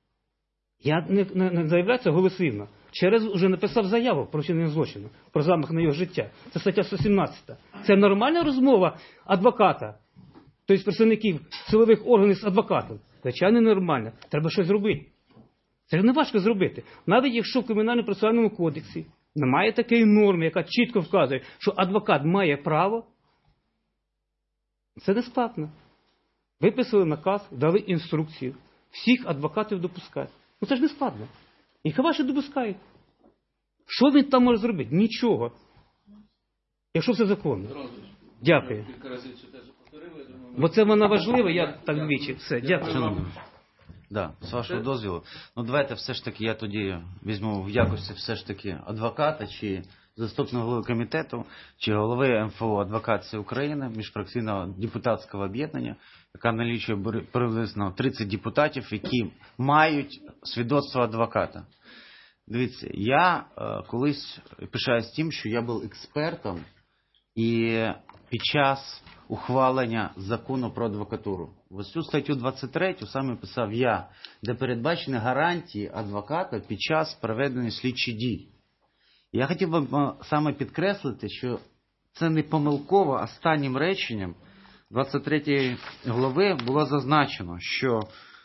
Я не заявляю це голослівно. Черезов вже написав заяву про вчинення злочину, про замах на його життя. Це стаття 117. Це нормальна розмова адвоката, тобто представників силових органів з адвокатом? Звичайно, нормально. Треба щось зробити. Це ж не важко зробити. Навіть якщо в Кримінально-процесуальному кодексі немає такої норми, яка чітко вказує, що адвокат має право, це не складно. Виписали наказ, дали інструкцію. Всіх адвокатів допускають. Ну це ж не складно. І хіба що допускають. Що він там може зробити? Нічого. Якщо все законно. Дякую. Бо це вона важлива, я так двічі. Все, дякую. Да, з вашого дозволу. Ну давайте все ж таки я тоді візьму в якості все ж таки адвоката чи заступного голови комітету, чи голови МФО Адвокації України, міжфракційного депутатського об'єднання, яка налічує приблизно 30 депутатів, які мають свідоцтво адвоката. Дивіться, я колись пишаюсь тим, що я був експертом і під час ухвалення закону про адвокатуру. Ось цю статтю 23 саме писав я, де передбачені гарантії адвоката під час проведення слідчих дій. Я хотів би саме підкреслити, що це не помилково останнім реченням 23 глави було зазначено, що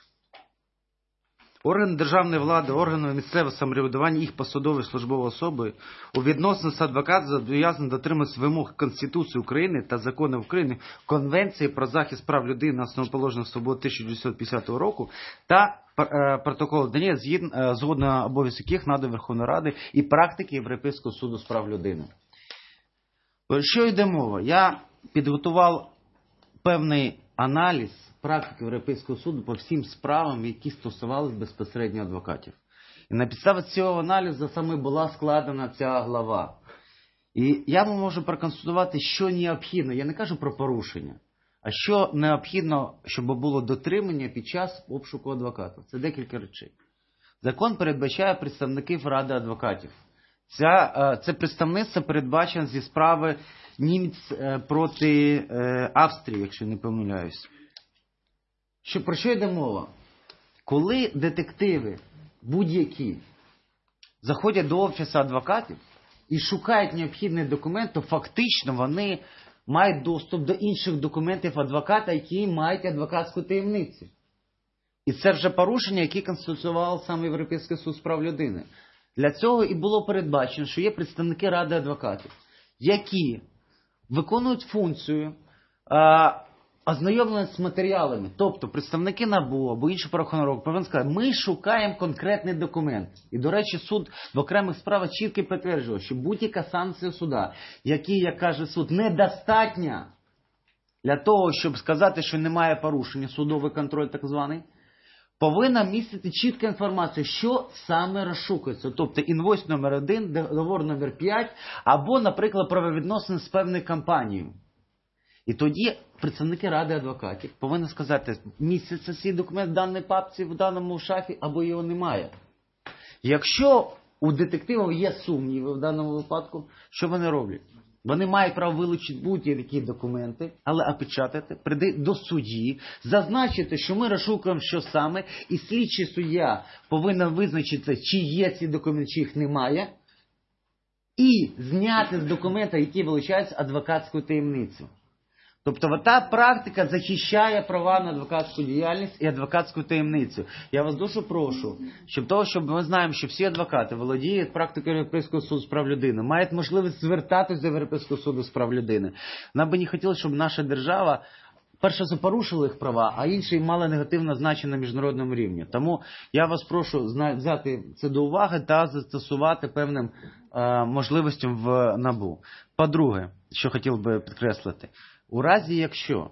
органи державної влади, органи місцевого самоврядування, їх посадові службові особи у відносинах з адвокатом зобов'язані дотримуватися вимог Конституції України та законів України, Конвенції про захист прав людини на основоположних свобод 1950 року та протоколу Данія, згодно обов'язків яких надає Верховної Ради і практики Європейського суду з прав людини. Про що йде мова? Я підготував певний аналіз практики Європейського суду по всім справам, які стосувалися безпосередньо адвокатів. І на підставі цього аналізу саме була складена ця глава. І я вам можу проконсультувати, що необхідно, я не кажу про порушення, а що необхідно, щоб було дотримання під час обшуку адвоката. Це декілька речей. Закон передбачає представників Ради адвокатів. Це представництво передбачено зі справи Німець проти Австрії, якщо не помиляюсь. Про що йде мова? Коли детективи будь-які заходять до офісу адвокатів і шукають необхідний документ, то фактично вони мають доступ до інших документів адвоката, які мають адвокатську таємницю. І це вже порушення, яке конституював саме Європейський суд з прав людини. Для цього і було передбачено, що є представники Ради адвокатів, які виконують функцію ознайомлення з матеріалами. Тобто представники НАБУ або інші правоохоронні органи повинні сказати, ми шукаємо конкретний документ. І, до речі, суд в окремих справах чітко підтверджував, що будь-яка санкція суда, які, як каже суд, недостатня для того, щоб сказати, що немає порушення, судовий контроль так званий, повинна містити чітку інформацію, що саме розшукується. Тобто інвойс номер 1, договор номер 5, або, наприклад, правовідносини з певною компанією. І тоді представники Ради адвокатів повинні сказати, міститься цей документ в даній папці, в даному шафі, або його немає. Якщо у детективів є сумніви в даному випадку, що вони роблять? Вони мають право вилучити будь-які документи, але опечатати, прийти до судді, зазначити, що ми розшукуємо, що саме, і слідчий суддя повинен визначити, чи є ці документи, чи їх немає, і зняти з документа, які вилучаються, адвокатську таємницю. Тобто та практика захищає права на адвокатську діяльність і адвокатську таємницю. Я вас дуже прошу, щоб ми знаємо, що всі адвокати володіють практикою Європейського суду з прав людини, мають можливість звертатись до Європейського суду з прав людини. Нам би не хотілося, щоб наша держава, перше, порушила їх права, а інші мали негативне значення на міжнародному рівні. Тому я вас прошу взяти це до уваги та застосувати певним можливостям в НАБУ. По-друге, що хотів би підкреслити, у разі, якщо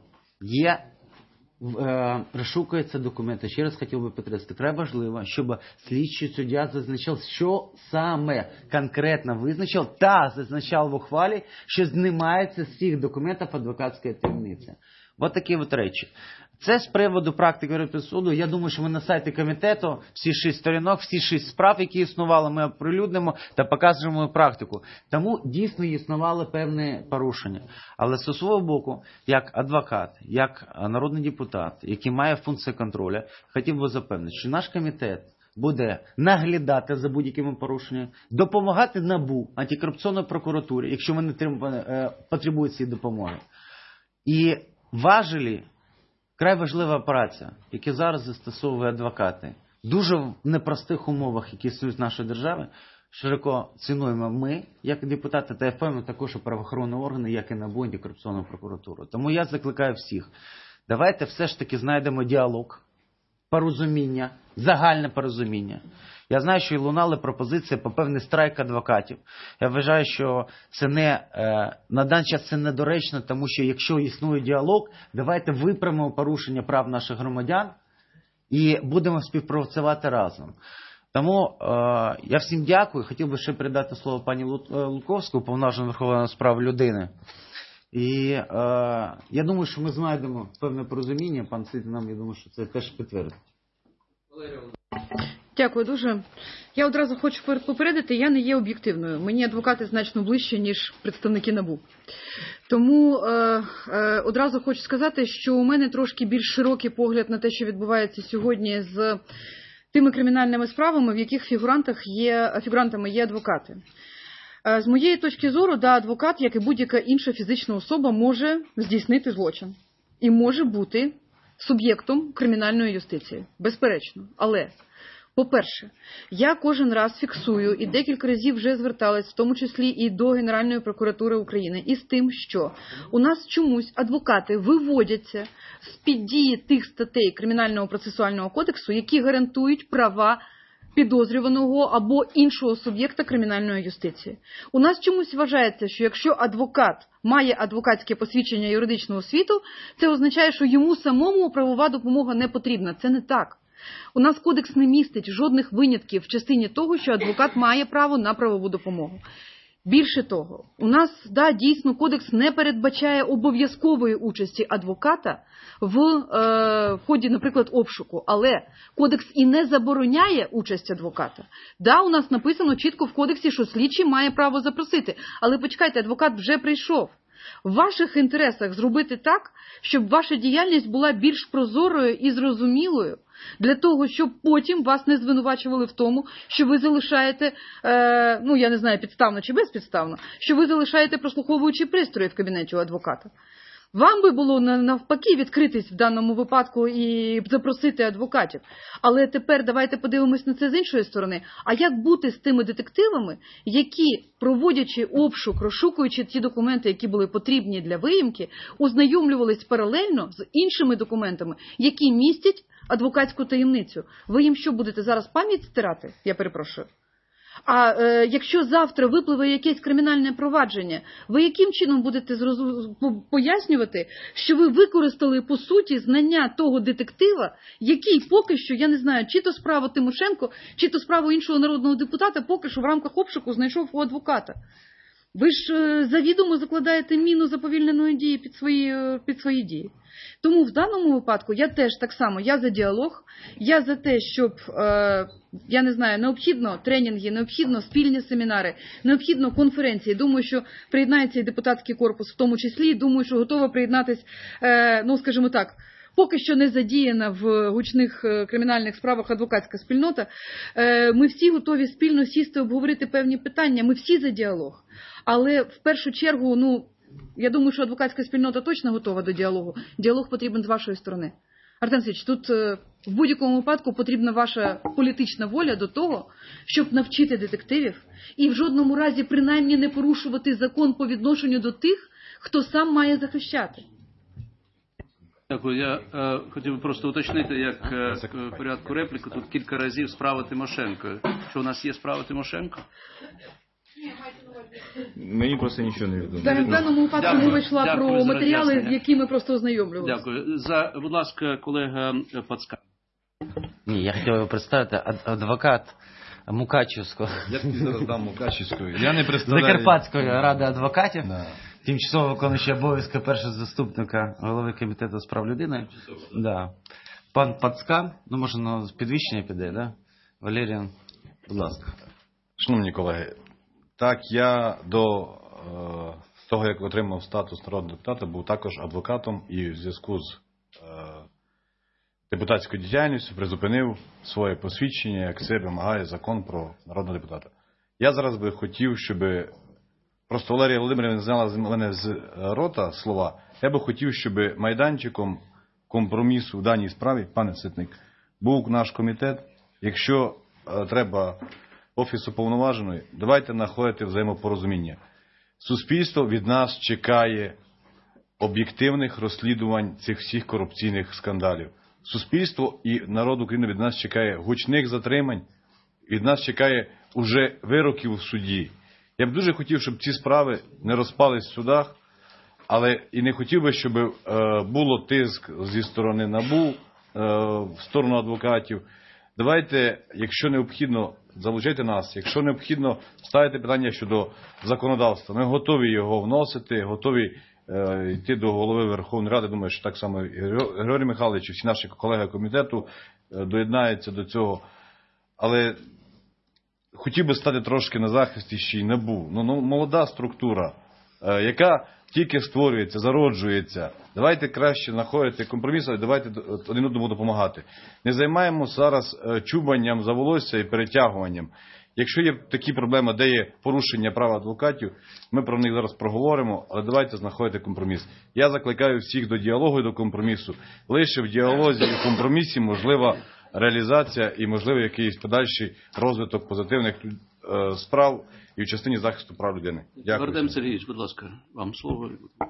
розшукуються документи, ще раз хотів би підкреслити, треба важливо, щоб слідчий суддя зазначав, що саме конкретно визначив та зазначав в ухвалі, що знімається з цих документів адвокатська таємниця. Ось такі от речі. Це з приводу практики Європейського суду. Я думаю, що ми на сайті комітету всі 6 сторінок, всі 6 справ, які існували, ми оприлюднимо та покажемо практику. Тому дійсно існували певні порушення. Але з свого боку, як адвокат, як народний депутат, який має функцію контролю, хотів би запевнити, що наш комітет буде наглядати за будь-якими порушеннями, допомагати НАБУ, антикорупційній прокуратурі, якщо вони потребують цієї допомоги. І важелі, край важлива операція, яку зараз застосовують адвокати, дуже в непростих умовах, які існують в нашій державі, широко цінуємо ми, як депутати, та я впевнений також і правоохоронні органи, як і НАБУ, антикорупційну прокуратуру. Тому я закликаю всіх, давайте все ж таки знайдемо діалог, порозуміння, загальне порозуміння. Я знаю, що і лунали пропозиції по певний страйк адвокатів. Я вважаю, що це на даний час це недоречно, тому що якщо існує діалог, давайте виправимо порушення прав наших громадян і будемо співпрацювати разом. Тому я всім дякую. Хотів би ще передати слово пані Лутковську, уповноваженому Верховного з прав людини. І я думаю, що ми знайдемо певне порозуміння. Пан Ситин нам, я думаю, що це теж підтвердить. Дякую дуже. Я одразу хочу попередити, я не є об'єктивною. Мені адвокати значно ближче, ніж представники НАБУ. Тому одразу хочу сказати, що у мене трошки більш широкий погляд на те, що відбувається сьогодні з тими кримінальними справами, в яких фігурантами є адвокати. З моєї точки зору, адвокат, як і будь-яка інша фізична особа, може здійснити злочин. І може бути суб'єктом кримінальної юстиції. Безперечно. Але, по-перше, я кожен раз фіксую і декілька разів вже зверталась, в тому числі і до Генеральної прокуратури України, із тим, що у нас чомусь адвокати виводяться з-під дії тих статей Кримінального процесуального кодексу, які гарантують права підозрюваного або іншого суб'єкта кримінальної юстиції. У нас чомусь вважається, що якщо адвокат має адвокатське посвідчення юридичного освіту, це означає, що йому самому правова допомога не потрібна. Це не так. У нас кодекс не містить жодних винятків в частині того, що адвокат має право на правову допомогу. Більше того, у нас, дійсно, кодекс не передбачає обов'язкової участі адвоката в ході, наприклад, обшуку, але кодекс і не забороняє участь адвоката. У нас написано чітко в кодексі, що слідчий має право запросити, але почекайте, адвокат вже прийшов. В ваших інтересах зробити так, щоб ваша діяльність була більш прозорою і зрозумілою, для того, щоб потім вас не звинувачували в тому, що ви залишаєте, я не знаю, підставно чи безпідставно, що ви залишаєте прослуховуючі пристрої в кабінеті у адвоката. Вам би було навпаки відкритись в даному випадку і запросити адвокатів. Але тепер давайте подивимось на це з іншої сторони. А як бути з тими детективами, які, проводячи обшук, розшукуючи ті документи, які були потрібні для виїмки, ознайомлювались паралельно з іншими документами, які містять адвокатську таємницю? Ви їм що, будете зараз пам'ять стирати? Я перепрошую. А якщо завтра випливе якесь кримінальне провадження, ви яким чином будете пояснювати, що ви використали, по суті, знання того детектива, який поки що, я не знаю, чи то справу Тимошенко, чи то справу іншого народного депутата, поки що в рамках обшуку знайшов у адвоката? Ви ж завідомо закладаєте міну заповільненої дії під свої дії. Тому в даному випадку я теж так само, я за діалог, я за те, щоб, я не знаю, необхідно тренінги, необхідно спільні семінари, необхідно конференції. Думаю, що приєднається і депутатський корпус в тому числі, думаю, що готова приєднатись, скажімо так, поки що не задіяна в гучних кримінальних справах адвокатська спільнота. Ми всі готові спільно сісти, обговорити певні питання, ми всі за діалог. Але в першу чергу, я думаю, що адвокатська спільнота точно готова до діалогу. Діалог потрібен з вашої сторони. Артем Сергійович, тут в будь-якому випадку потрібна ваша політична воля до того, щоб навчити детективів і в жодному разі принаймні не порушувати закон по відношенню до тих, хто сам має захищати. Дякую. Я хотів би просто уточнити, як в порядку репліки, тут кілька разів справа Тимошенко. Що у нас є справа Тимошенко? Мені просто нічого не відомо. В даному випадку мова йшла про матеріали, з якими просто ознайомлювалися. Дякую. Будь ласка, колега Пацкан. Ні, я хотів би представити адвокат Мукачівського. Я зараз дам Мукачівської. Я не представляю. Закарпатської ради адвокатів. Да. Тимчасово виконуючий обов'язки першого заступника голови комітету з прав людини. Да. Пан Пацкан, може на підвищення піде, да? Валеріан, будь ласка. Шановні колеги, так, я до того, як отримав статус народного депутата, був також адвокатом і в зв'язку з депутатською діяльністю призупинив своє посвідчення, як це вимагає закон про народного депутата. Я зараз би хотів, щоб просто Валерія Володимирівна зняла з мене з рота слова. Я би хотів, щоб майданчиком компромісу в даній справі, пане Ситник, був наш комітет. Якщо треба Офісу Повноваженої, давайте знаходити взаємопорозуміння. Суспільство від нас чекає об'єктивних розслідувань цих всіх корупційних скандалів. Суспільство і народ України від нас чекає гучних затримань, від нас чекає уже вироків в суді. Я б дуже хотів, щоб ці справи не розпались в судах, але і не хотів би, щоб було тиск зі сторони НАБУ в сторону адвокатів. Давайте, якщо необхідно, залучайте нас, якщо необхідно ставити питання щодо законодавства, ми готові його вносити, готові йти до голови Верховної Ради. Думаю, що так само Григорій Михайлович і всі наші колеги комітету доєднаються до цього. Але хотів би стати трошки на захисті ще й НАБУ. Молода структура, яка тільки створюється, зароджується. Давайте краще знаходити компроміс, давайте один одному допомагати. Не займаємо зараз чубанням за волосся і перетягуванням. Якщо є такі проблеми, де є порушення прав адвокатів, ми про них зараз проговоримо, але давайте знаходити компроміс. Я закликаю всіх до діалогу і до компромісу. Лише в діалозі і компромісі можлива реалізація і можливий якийсь подальший розвиток позитивних справ і в частині захисту прав людини. Дякую. Артем Сергійович, будь ласка, вам слово.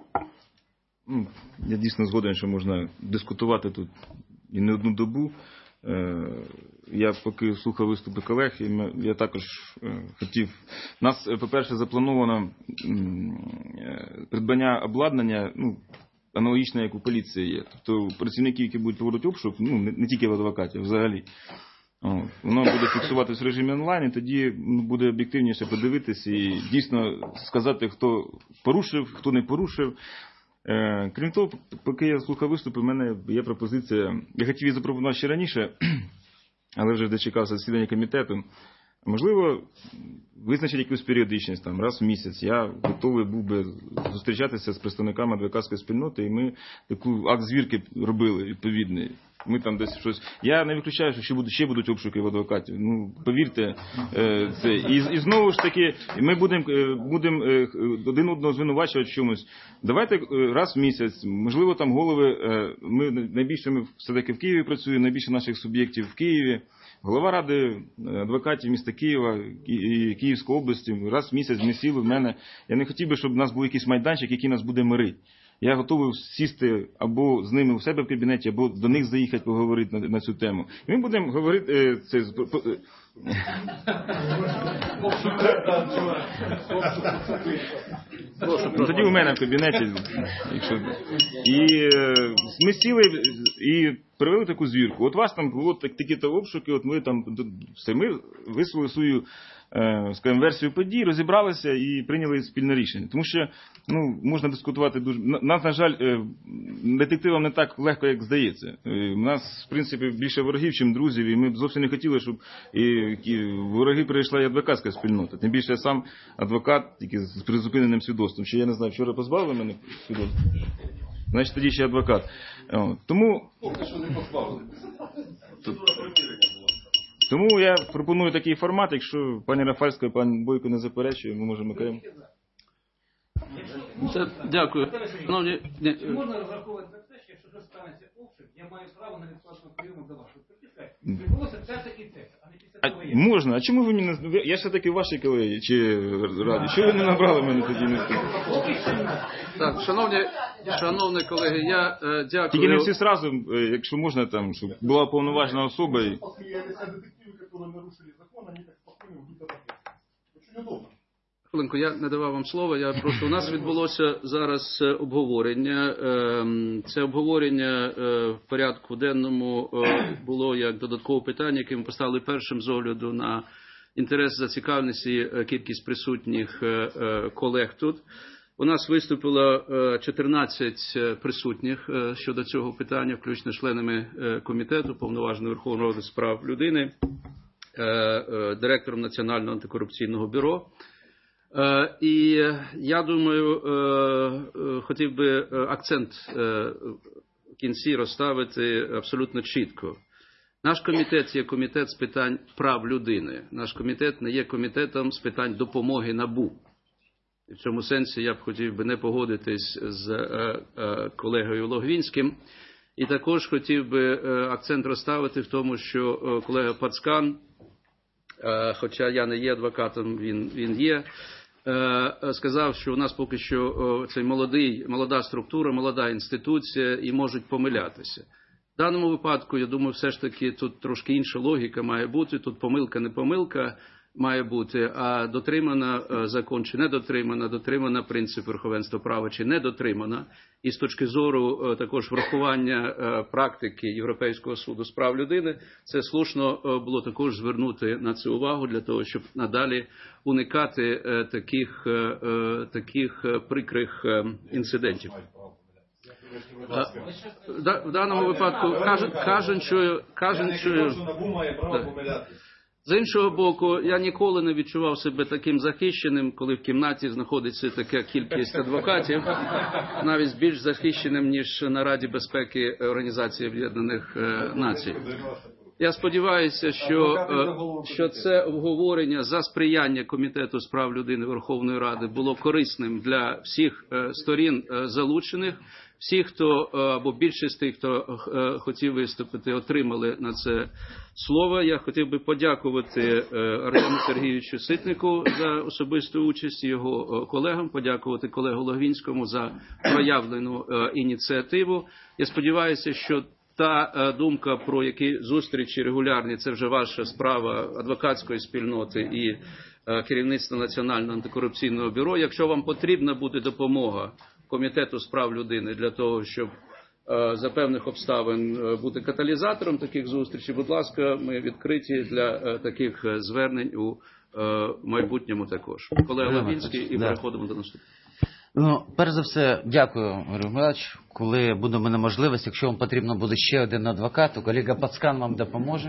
Я дійсно згоден, що можна дискутувати тут і не одну добу. Я поки слухав виступи колег, я також хотів... У нас, по-перше, заплановано придбання обладнання, аналогічне, як у поліції є. Тобто працівники, які будуть проводити обшук, не тільки в адвокатів, взагалі, Воно буде фіксуватись в режимі онлайн, і тоді буде об'єктивніше подивитись і дійсно сказати, хто порушив, хто не порушив. Крім того, поки я слухав виступи, в мене є пропозиція, я хотів її запропонувати ще раніше, але вже дочекався засідання комітету. Можливо, визначити якусь періодичність, там, раз в місяць. Я готовий був би зустрічатися з представниками адвокатської спільноти, і ми таку акт звірки робили відповідний. Ми там десь щось. Я не виключаю, що ще будуть обшуки в адвокатів. Ну, повірте, це. І знову ж таки, ми будемо один одного звинувачувати в чомусь. Давайте раз в місяць, можливо, там голови, найбільше ми все-таки в Києві працюємо, найбільше наших суб'єктів в Києві. Голова Ради адвокатів міста Києва і Київської області раз в місяць ми сіли в мене. Я не хотів би, щоб у нас був якийсь майданчик, який нас буде мирити. Я готовий сісти або з ними у себе в кабінеті, або до них заїхати поговорити на цю тему. І ми будемо говорити це. Тоді у мене в кабінеті. І ми сіли і провели таку звірку. От у вас там було такі-то обшуки, от ми там все, ми висловили свою, скажімо, версію подій, розібралися і прийняли спільне рішення. Тому що, можна дискутувати дуже. Нас, на жаль, детективам не так легко, як здається. У нас, в принципі, більше ворогів, ніж друзів, і ми б зовсім не хотіли, щоб і вороги перейшла і адвокатська спільнота. Тим більше я сам адвокат, тільки з призупиненим свідоцтвом. Що я не знаю, вчора позбавили мене свідоцтва. Значить, тоді ще адвокат. Тому я пропоную такий формат, якщо пані Рафальська і пан Бойко не заперечує, ми можемо окремо. Дякую. Чи можна розраховувати на те, що якщо вже станеться обшук, я маю право на відплатну прийому до вашого? Відбулося це і це, а не після того, як... Можна. А чому ви мені не... Я ж все-таки ваші колеги, чи раді? Що ви не набрали мене тоді не Так, шановні колеги, я дякую. Тільки не всі зразу, якщо можна, там, щоб була повноважна особа. Хвилинку, я не давав вам слова, у нас відбулося зараз обговорення. Це обговорення в порядку денному було як додаткове питання, яке ми поставили першим з огляду на інтерес, зацікавленість і кількість присутніх колег тут. У нас виступило 14 присутніх щодо цього питання, включно членами комітету, повноваженого Верховної Ради з прав людини, директором Національного антикорупційного бюро. І я думаю, хотів би акцент в кінці розставити абсолютно чітко. Наш комітет є комітет з питань прав людини. Наш комітет не є комітетом з питань допомоги НАБУ. І в цьому сенсі я б хотів би не погодитись з колегою Логвинським. І також хотів би акцент розставити в тому, що колега Пацкан, хоча я не є адвокатом, він є, сказав, що у нас поки що це молода структура, молода інституція і можуть помилятися. В даному випадку, я думаю, все ж таки тут трошки інша логіка має бути, тут помилка, не помилка має бути, а дотримана закон чи не дотримана, дотримана принцип верховенства права чи не дотримана. І з точки зору також врахування практики Європейського суду з прав людини, це слушно було також звернути на це увагу для того, щоб надалі уникати таких прикрих інцидентів. В даному випадку кажуть, що з іншого боку, я ніколи не відчував себе таким захищеним, коли в кімнаті знаходиться така кількість адвокатів, навіть більш захищеним, ніж на Раді безпеки Організації Об'єднаних Націй. Я сподіваюся, що це обговорення за сприяння Комітету з прав людини Верховної Ради було корисним для всіх сторін залучених. Всі, хто, або більшість тих, хто хотів виступити, отримали на це слово. Я хотів би подякувати Артему Сергійовичу Ситнику за особисту участь, його колегам, подякувати колегу Логвинському за проявлену ініціативу. Я сподіваюся, що та думка, про які зустрічі регулярні, це вже ваша справа адвокатської спільноти і керівництва Національного антикорупційного бюро. Якщо вам потрібна буде допомога Комітету з прав людини для того, щоб за певних обставин бути каталізатором таких зустрічей, будь ласка, ми відкриті для таких звернень у майбутньому також. Колега Лавінський, і переходимо до наступного. Ну, перш за все, дякую, Юрій Михайлович. Коли буде в мене можливість, якщо вам потрібно буде ще один адвокат, то колега Пацкан вам допоможе.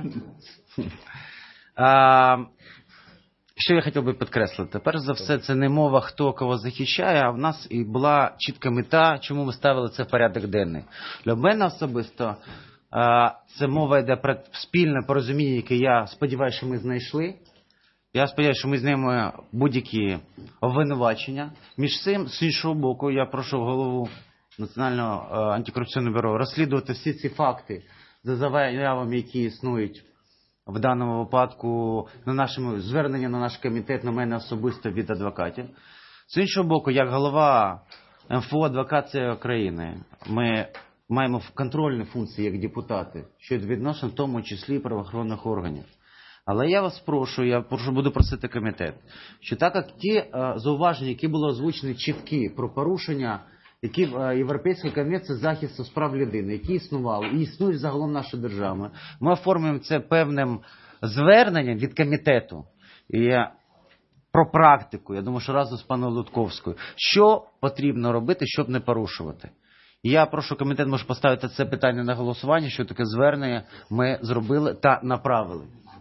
Що я хотів би підкреслити? Перш за все, це не мова, хто кого захищає, а в нас і була чітка мета, чому ми ставили це в порядок денний. Для мене особисто це мова йде про спільне порозуміння, яке я сподіваюся, що ми знайшли. Я сподіваюся, що ми знайдемо будь-які обвинувачення. Між цим, з іншого боку, я прошу голову Національного антикорупційного бюро розслідувати всі ці факти за заявами, які існують в даному випадку на нашому зверненні на наш комітет, на мене особисто від адвокатів. З іншого боку, як голова МФО «Адвокація України», ми маємо контрольні функції як депутати щодо відношень, в тому числі правоохоронних органів. Але я вас прошу, буду просити комітет, що так як ті зауваження, які були озвучені чіткі про порушення, які в Європейській конвенції захисту з прав людини, які існували і існують загалом нашої держави, ми оформимо це певним зверненням від комітету і про практику, я думаю, що разом з паном Лутковською, що потрібно робити, щоб не порушувати. І я прошу комітет, може поставити це питання на голосування, що таке звернення ми зробили та направили.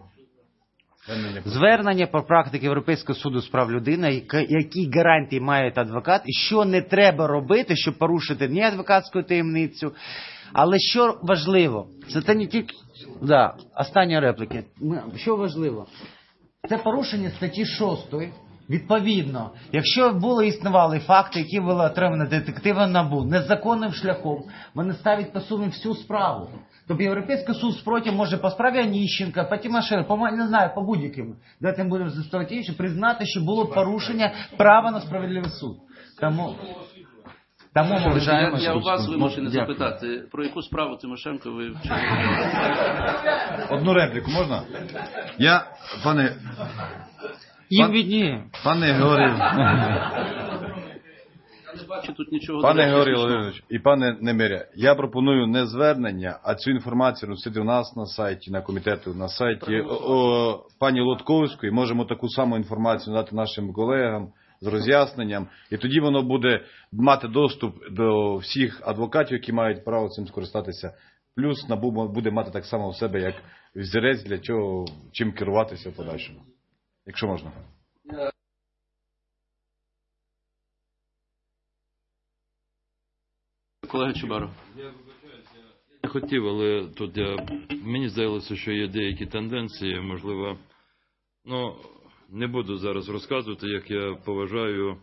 Звернення про практику Європейського суду з прав людини, які гарантії має адвокат, і що не треба робити, щоб порушити не адвокатську таємницю. Але що важливо, це не тільки... Останні репліки. Що важливо? Це порушення статті 6. Відповідно, якщо існували факти, які були отримані детективом НАБУ незаконним шляхом, вони ставлять по сумі всю справу. Тобто Європейський суд спротив може по справі Аніщенка, по Тимошенко, не знаю, по будь-яким, давайте ми будемо застосовувати інші, признати, що було порушення права на справедливий суд. Тому ми вважаємо, я у вас вимушений запитати, про яку справу Тимошенко ви вчили? Одну репліку можна? Пане Георгій Володимирович і пане Немиря, я пропоную не звернення, а цю інформацію носити у нас на сайті, на комітету, на сайті пані Лотковської. Можемо таку саму інформацію надати нашим колегам з роз'ясненням. І тоді воно буде мати доступ до всіх адвокатів, які мають право цим скористатися. Плюс НАБУ буде мати так само в себе, як взірець, для чого, чим керуватися в подальшому. Якщо можна. Колега Чубаров. Я хотів, але тут мені здалося, що є деякі тенденції, можливо, не буду зараз розказувати, як я поважаю,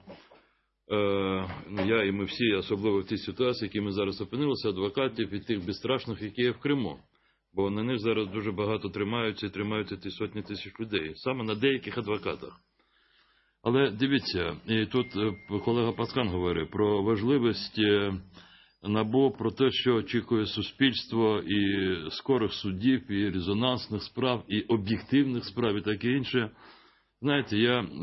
я і ми всі, особливо в тій ситуації, які ми зараз опинилися, адвокатів і тих безстрашних, які є в Криму. Бо на них зараз дуже багато тримаються ті сотні тисяч людей, саме на деяких адвокатах. Але дивіться, і тут колега Пацкан говорив про важливість НАБУ, про те, що очікує суспільство, і скорих судів, і резонансних справ, і об'єктивних справ, і таке інше. Знаєте,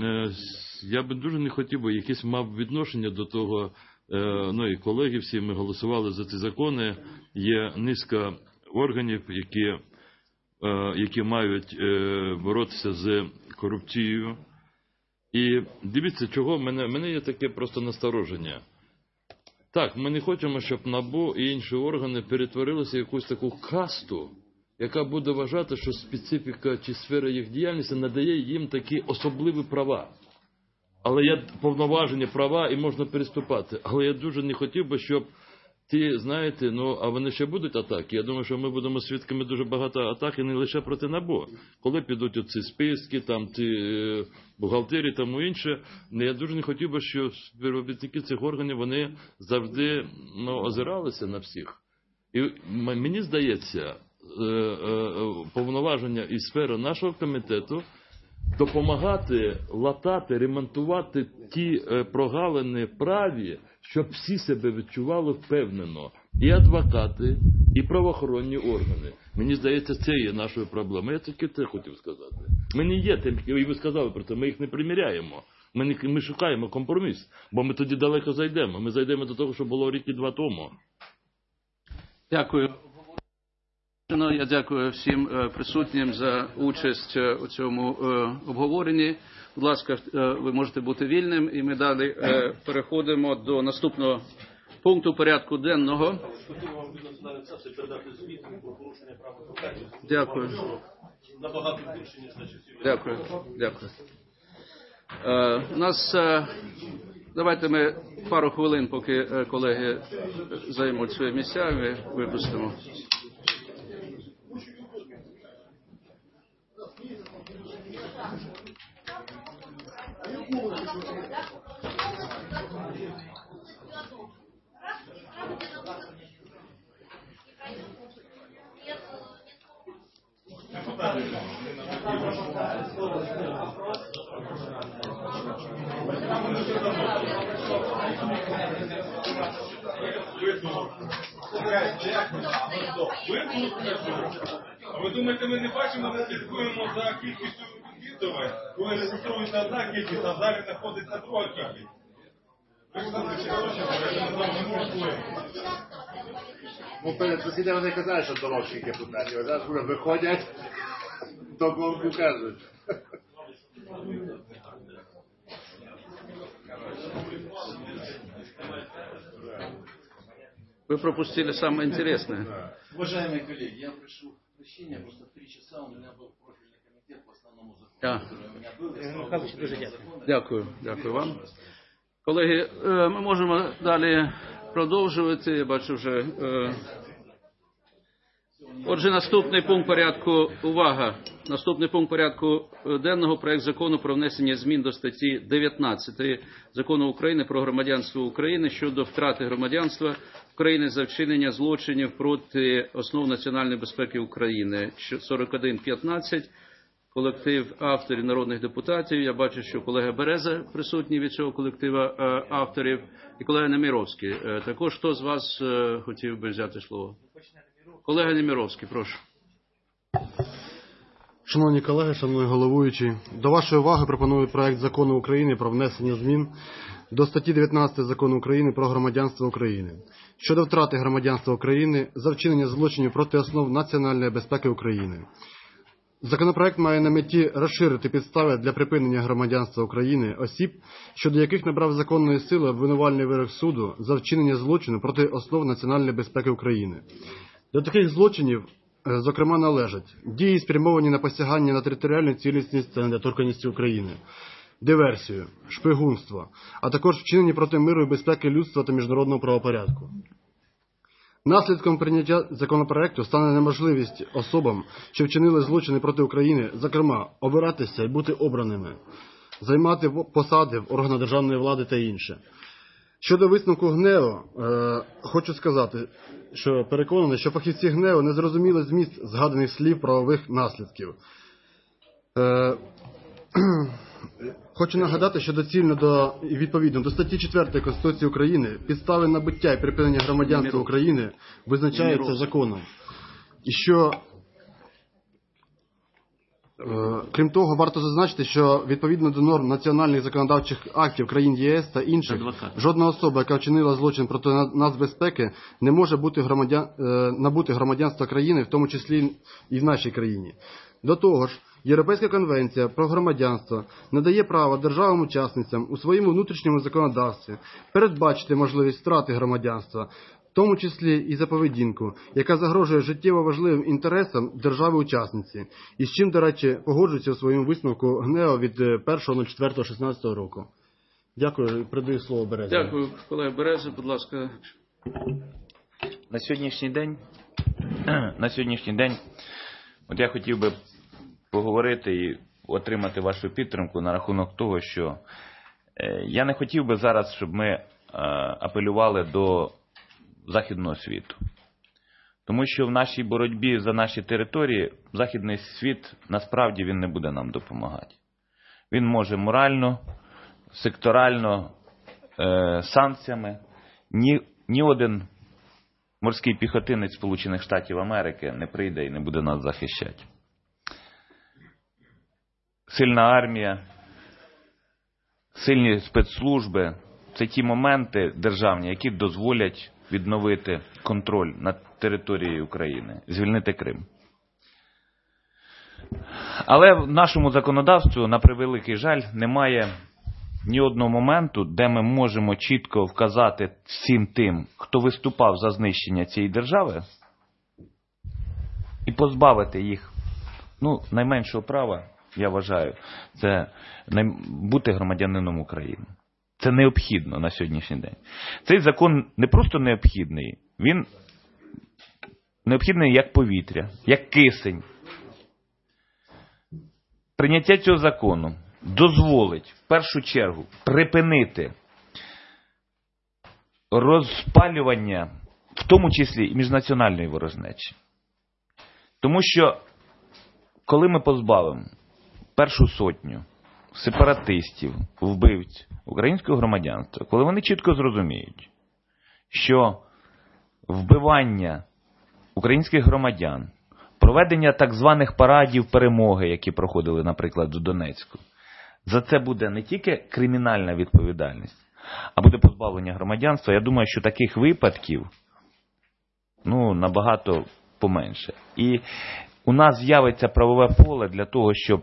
я би дуже не хотів, бо якесь мав відношення до того, і колеги всі, ми голосували за ці закони, є низка органів, які мають боротися з корупцією. І дивіться, чого в мене є таке просто настороження. Так, ми не хочемо, щоб НАБУ і інші органи перетворилися в якусь таку касту, яка буде вважати, що специфіка чи сфера їх діяльності надає їм такі особливі права. Але є повноваження, права і можна переступати. Але я дуже не хотів би, щоб ті, знаєте, а вони ще будуть атаки. Я думаю, що ми будемо свідками дуже багато атак і не лише проти НАБУ. Коли підуть оці списки, там ті бухгалтерії, тому інше, я дуже не хотів би, щоб співробітники цих органів, вони завжди озиралися на всіх. І мені здається, повноваження і сфера нашого комітету допомагати латати, ремонтувати ті прогалини праві, щоб всі себе відчували впевнено. І адвокати, і правоохоронні органи. Мені здається, це є нашою проблемою. Я тільки це хотів сказати. Ми не є тим, і ви сказали про це, ми їх не приміряємо. Ми шукаємо компроміс, бо ми тоді далеко зайдемо. Ми зайдемо до того, що було рік і 2 тому. Дякую. Я дякую всім присутнім за участь у цьому обговоренні. Будь ласка, ви можете бути вільним, і ми далі переходимо до наступного пункту порядку денного. Дякую. Дякую. Дякую. У нас, давайте ми пару хвилин, поки колеги займуть свої місця, ми випустимо. Ви думаєте, ми не бачимо, не слідкуємо за кількістю відвідувань, коли реєструється одна кількість, а в залі знаходиться друга кількість? Ви ж там не гроші, ми завжди слідкуємо. Ну, перед засіданням вони казали, що дорожчики тут наді. Зараз вже виходять, то вам кажуть. Вы пропустили самое интересное. Уважаемые коллеги, я прошу прощения, просто в 3 часа у меня был профильный комитет по основному закону, который у меня был. Дякую. Дякую вам. Колеги, ми можемо далі продовжувати. Я бачу вже... Отже, наступний пункт порядку, увага, наступний пункт порядку денного, проект закону про внесення змін до статті 19 Закону України про громадянство України щодо втрати громадянства України за вчинення злочинів проти основ національної безпеки України. 4115, колектив авторів народних депутатів. Я бачу, що колега Береза присутній від цього колектива авторів і колега Немировський. Також хто з вас хотів би взяти слово? Колега Немировський, прошу. Шановні колеги, шановний головуючий, до вашої уваги пропоную проект закону України про внесення змін до статті 19 Закону України про громадянство України щодо втрати громадянства України за вчинення злочинів проти основ національної безпеки України. Законопроект має на меті розширити підстави для припинення громадянства України осіб, щодо яких набрав законної сили обвинувальний вирок суду за вчинення злочину проти основ національної безпеки України. До таких злочинів, зокрема, належать дії, спрямовані на посягання на територіальну цілісність та недоторканність України, диверсію, шпигунство, а також вчинені проти миру і безпеки людства та міжнародного правопорядку. Наслідком прийняття законопроекту стане неможливість особам, що вчинили злочини проти України, зокрема, обиратися і бути обраними, займати посади в органах державної влади та інше. Щодо висновку ГНЕО, хочу сказати, що переконаний, що фахівці ГНЕО не зрозуміли зміст згаданих слів правових наслідків. Хочу нагадати, що доцільно відповідно до статті 4 Конституції України підстави набуття і припинення громадянства України визначаються законом. І що, крім того, варто зазначити, що відповідно до норм національних законодавчих актів країн ЄС та інших, жодна особа, яка вчинила злочин проти нацбезпеки, не може набути громадянства країни, в тому числі і в нашій країні. До того ж, Європейська конвенція про громадянство надає право державам-учасницям у своєму внутрішньому законодавстві передбачити можливість втрати громадянства, в тому числі і за поведінку, яка загрожує життєво важливим інтересам держави-учасниці, і з чим, до речі, погоджується у своєму висновку ГНЕО від 1.04.16 року. Дякую, передаю слово Березі. Дякую, колега Береза, будь ласка. На сьогоднішній день, от я хотів би поговорити і отримати вашу підтримку на рахунок того, що я не хотів би зараз, щоб ми апелювали до Західного світу. Тому що в нашій боротьбі за наші території Західний світ, насправді, він не буде нам допомагати. Він може морально, секторально, санкціями. Ні один морський піхотинець Сполучених Штатів Америки не прийде і не буде нас захищати. Сильна армія, сильні спецслужби – це ті моменти державні, які дозволять відновити контроль над територією України, звільнити Крим. Але в нашому законодавстві, на превеликий жаль, немає ні одного моменту, де ми можемо чітко вказати всім тим, хто виступав за знищення цієї держави, і позбавити їх, найменшого права, я вважаю, це бути громадянином України. Це необхідно на сьогоднішній день. Цей закон не просто необхідний, він необхідний як повітря, як кисень. Прийняття цього закону дозволить в першу чергу припинити розпалювання, в тому числі і міжнаціональної ворожнечі. Тому що, коли ми позбавимо першу сотню сепаратистів, вбивць українського громадянства, коли вони чітко зрозуміють, що вбивання українських громадян, проведення так званих парадів перемоги, які проходили, наприклад, у Донецьку, за це буде не тільки кримінальна відповідальність, а буде позбавлення громадянства. Я думаю, що таких випадків набагато поменше. І у нас з'явиться правове поле для того, щоб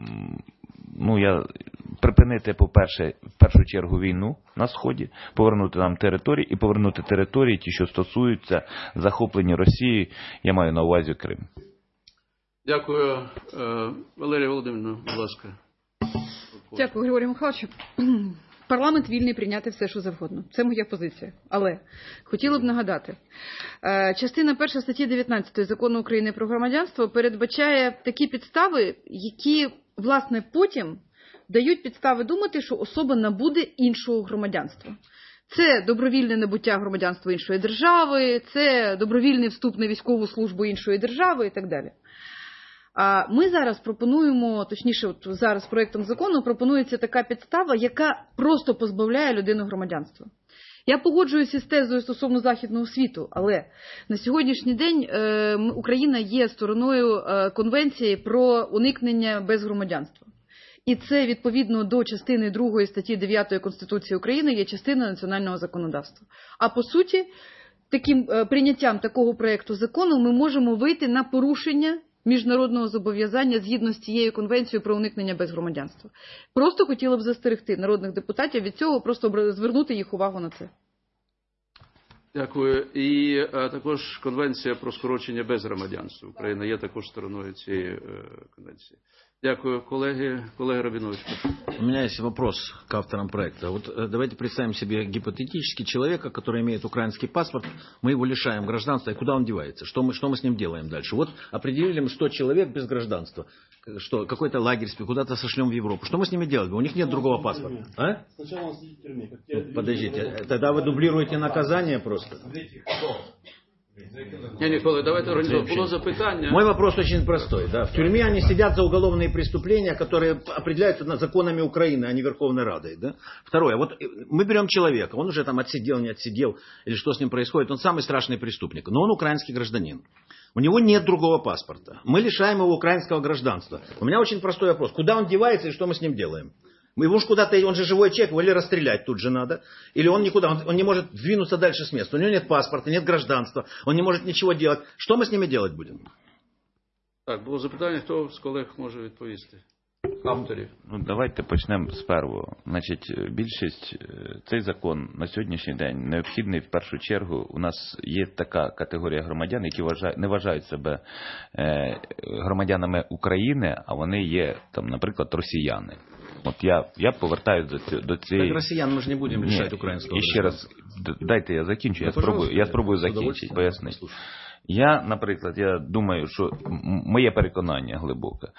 припинити, в першу чергу, війну на Сході, повернути нам території і повернути території, ті, що стосуються захоплення Росії, я маю на увазі Крим. Дякую. Валерія Володимирівна, будь ласка. Дякую, Григорій Михайлович. Парламент вільний прийняти все, що завгодно. Це моя позиція. Але хотіла б нагадати, частина 1 статті 19 Закону України про громадянство передбачає такі підстави, які, власне, потім дають підстави думати, що особа набуде іншого громадянства. Це добровільне набуття громадянства іншої держави, це добровільний вступ на військову службу іншої держави і так далі. Ми зараз пропонуємо, точніше, зараз проєктом закону пропонується така підстава, яка просто позбавляє людину громадянства. Я погоджуюся з тезою стосовно Західного світу, але на сьогоднішній день Україна є стороною Конвенції про уникнення безгромадянства. І це, відповідно до частини 2 статті 9 Конституції України, є частина національного законодавства. А по суті, таким прийняттям такого проєкту закону ми можемо вийти на порушення міжнародного зобов'язання згідно з цією конвенцією про уникнення безгромадянства. Просто хотіла б застерегти народних депутатів від цього, просто звернути їх увагу на це. Дякую. І також конвенція про скорочення безгромадянства. Україна є також стороною цієї конвенції. Дякую, коллеги. Коллега Рабинович. У меня есть вопрос к авторам проекта. Вот давайте представим себе гипотетически человека, который имеет украинский паспорт, мы его лишаем гражданства, и куда он девается? Что мы с ним делаем дальше? Вот определили мы 100 человек без гражданства, что какой-то лагерь, куда-то сошлем в Европу. Что мы с ними делаем? У них нет другого паспорта. А? Сначала он сидит в тюрьме. Подождите, тогда вы дублируете наказание просто? Николай, давайте организовать. Было запитание. Мой вопрос очень простой. Да. В тюрьме они сидят за уголовные преступления, которые определяются законами Украины, а не Верховной Радой. Да? Второе. Вот мы берем человека, он уже там отсидел, не отсидел, или что с ним происходит, он самый страшный преступник, но он украинский гражданин. У него нет другого паспорта. Мы лишаем его украинского гражданства. У меня очень простой вопрос. Куда он девается и что мы с ним делаем? Его же куда-то, он же живой человек, его или расстрелять тут же надо, или он никуда, он не может двинуться дальше с места. У него нет паспорта, нет гражданства, он не может ничего делать. Что мы с ними делать будем? Так, було запитання, хто з колег може відповісти? Авторів. Давайте почнемо з першого. Значить, більшість, цей закон на сьогоднішній день необхідний в першу чергу. У нас є така категорія громадян, які не вважають себе громадянами України, а вони є, там, наприклад, росіяни. От я повертаюся до цієї... Так росіян ми ж не будемо лишати українського. І ще раз, дайте я закінчу, я спробую закінчити, пояснити. Я, наприклад, я думаю, що моє переконання глибоке,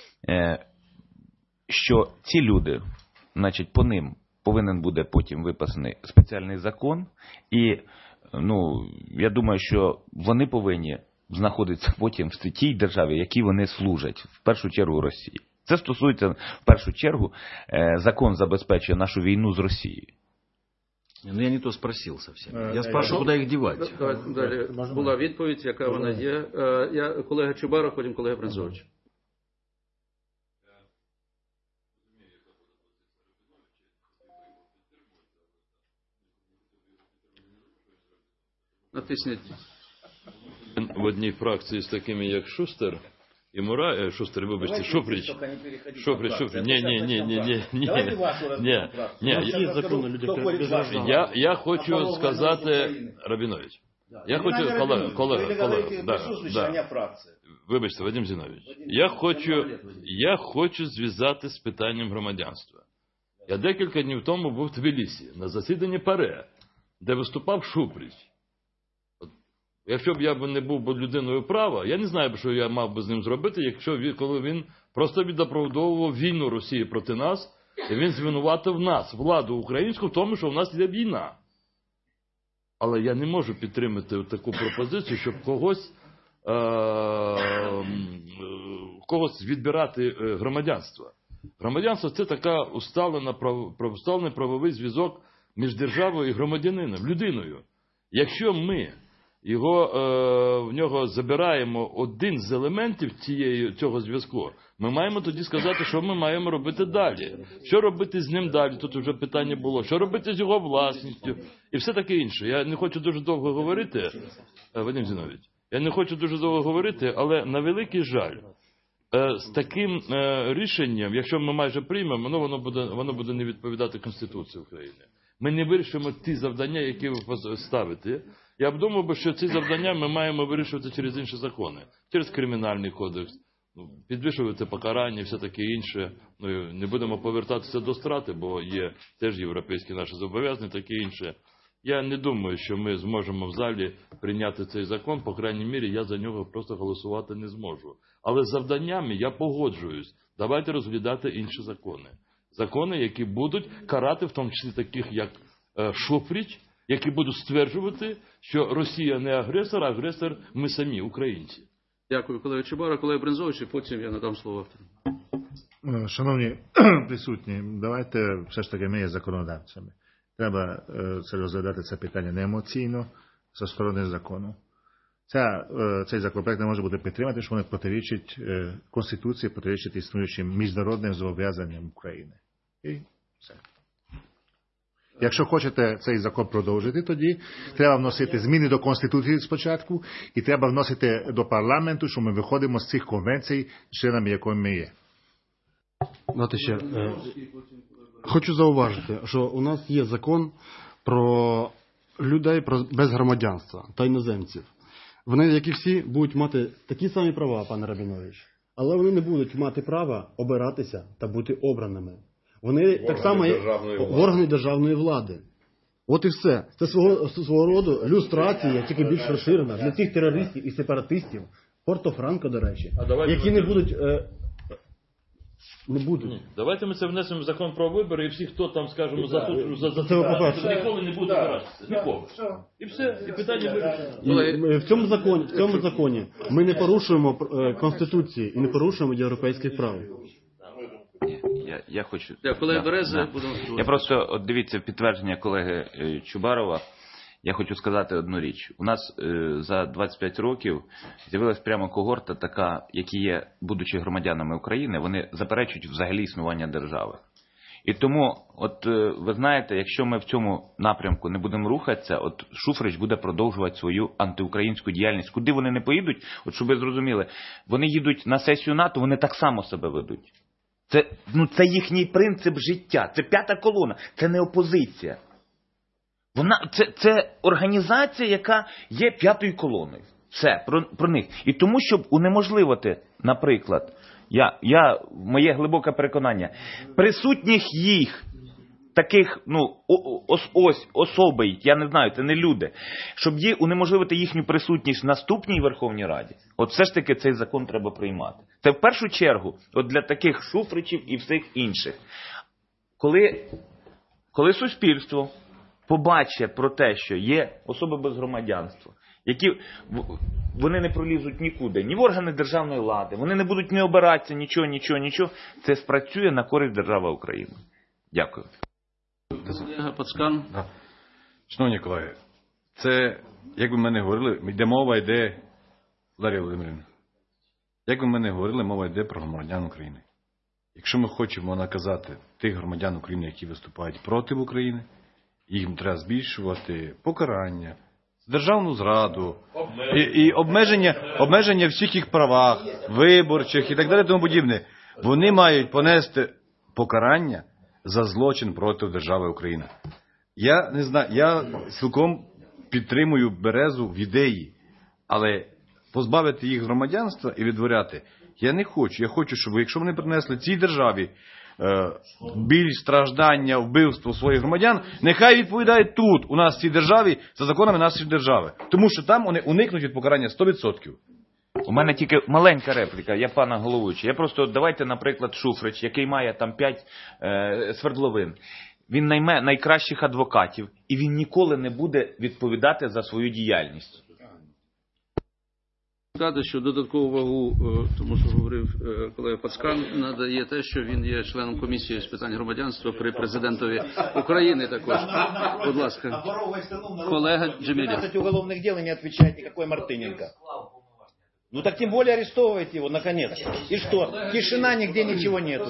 що ці люди, значить, по ним повинен буде потім виписаний спеціальний закон, і, я думаю, що вони повинні знаходитися потім в тій державі, якій вони служать, в першу чергу Росії. Це стосується, в першу чергу, закон забезпечує нашу війну з Росією. Ну, я не то спросил совсем. Я спрашиваю, куда их девать. Далі була відповідь, яка вона є. Я колега Чубаров, потім колега Брензович. Натисніть. В одній фракції з такими, як Шустер і Мура... Шустер, вибачте, Шуфрич. Я хочу сказати, Рабінович, я хочу, колега, вибачте, Вадим Зінович, я хочу зв'язати з питанням громадянства. Я декілька днів тому був в Тбілісі на засіданні ПАРЕ, де виступав Шуфрич. Якщо б я не був людиною права, я не знаю, що я мав би з ним зробити, коли він просто відоправдовував війну Росії проти нас, і він звинуватив нас, владу українську, в тому, що в нас йде війна. Але я не можу підтримати таку пропозицію, щоб когось відбирати громадянство. Громадянство – це така усталений правовий зв'язок між державою і громадянином, людиною. Якщо ми в нього забираємо один з елементів цього зв'язку, ми маємо тоді сказати, що ми маємо робити далі. Що робити з ним далі, тут вже питання було. Що робити з його власністю і все таке інше. Я не хочу дуже довго говорити, Вадим Зінович, але на великий жаль, з таким рішенням, якщо ми майже приймемо, воно буде не відповідати Конституції України. Ми не вирішимо ті завдання, які ви ставите. Я б думав, що ці завдання ми маємо вирішувати через інші закони. Через Кримінальний кодекс, підвищувати покарання і все таке інше. Не будемо повертатися до страти, бо є теж європейські наші зобов'язання, таке інше. Я не думаю, що ми зможемо в залі прийняти цей закон, по крайній мірі я за нього просто голосувати не зможу. Але з завданнями я погоджуюсь. Давайте розглядати інші закони. Закони, які будуть карати, в тому числі таких, як Шуфрич, які будуть стверджувати, що Росія не агресор, а агресор ми самі, українці. Дякую, колега Чубара, колега Брензович, і потім я надам слово автору. Шановні присутні, давайте все ж таки ми є законодавцями. Треба це розглядати це питання не емоційно, зі сторони закону. Цей законопроект не може бути підтримати, що вони протирічать Конституції, протирічать існуючим міжнародним зобов'язанням України. І все. Якщо хочете цей закон продовжити, тоді треба вносити зміни до Конституції спочатку, і треба вносити до парламенту, що ми виходимо з цих конвенцій, членами якої ми є. Хочу зауважити, що у нас є закон про людей без громадянства та іноземців. Вони, як і всі, будуть мати такі самі права, пане Рабінович, але вони не будуть мати права обиратися та бути обраними. Вони так само є в органи державної влади. От і все. Це свого роду люстрація, тільки більш розширена для тих терористів і сепаратистів, Порто-Франко, до речі, які не будуть... Ні. Давайте ми це внесемо в закон про вибори, і всі, хто там, скажімо, за ніколи не буде обиратися. Ніколи. І все, і питання вирішено. В цьому законі ми не порушуємо Конституції і не порушуємо європейських прав. Я хочу... Я просто, от дивіться, підтвердження колеги Чубарова, я хочу сказати одну річ. У нас за 25 років з'явилась прямо когорта така, які є, будучи громадянами України, вони заперечують взагалі існування держави. І тому, от ви знаєте, якщо ми в цьому напрямку не будемо рухатися, от Шуфрич буде продовжувати свою антиукраїнську діяльність. Куди вони не поїдуть, от щоб ви зрозуміли, вони їдуть на сесію НАТО, вони так само себе ведуть. Це їхній принцип життя, це п'ята колона, це не опозиція. Це організація, яка є п'ятою колоною. Все, про них. І тому, щоб унеможливити, наприклад, моє глибоке переконання, присутніх їх, таких, особи, я не знаю, це не люди, щоб унеможливити їхню присутність в наступній Верховній Раді, от все ж таки цей закон треба приймати. Це в першу чергу от для таких Шуфричів і всіх інших. Коли суспільство побачить про те, що є особи без громадянства, які вони не пролізуть нікуди, ні в органи державної влади, вони не будуть не обиратися, нічого, це спрацює на користь держави України. Дякую. Шановні колеги, це, як би ми не говорили, мова йде, Ларія Володимирівна, як би ми не говорили, мова йде про громадян України. Якщо ми хочемо наказати тих громадян України, які виступають проти України, їм треба збільшувати покарання, державну зраду і обмеження всіх їх правах, виборчих і так далі тому подібне, вони мають понести покарання за злочин проти держави Україна. Я не знаю, я цілком підтримую Березу в ідеї, але позбавити їх громадянства і відворяти я не хочу. Я хочу, щоб якщо вони принесли цій державі біль, страждання, вбивство своїх громадян, нехай відповідають тут, у нас в цій державі, за законами нашої держави. Тому що там вони уникнуть від покарання 100%. У мене тільки маленька репліка, я пана головуючий. Я просто, давайте, наприклад, Шуфрич, який має там 5 свердловин. Він найме найкращих адвокатів, і він ніколи не буде відповідати за свою діяльність. Сказати, що додаткову вагу, тому що говорив колега Пацкан, надає те, що він є членом комісії з питань громадянства при президентові України також. Будь ласка, колега Джемілєв. 15 уголовных дел и не отвечает никакой Мартыненко. Ну так тем более арестовывайте его, наконец. И что? Тишина, нигде ничего нету.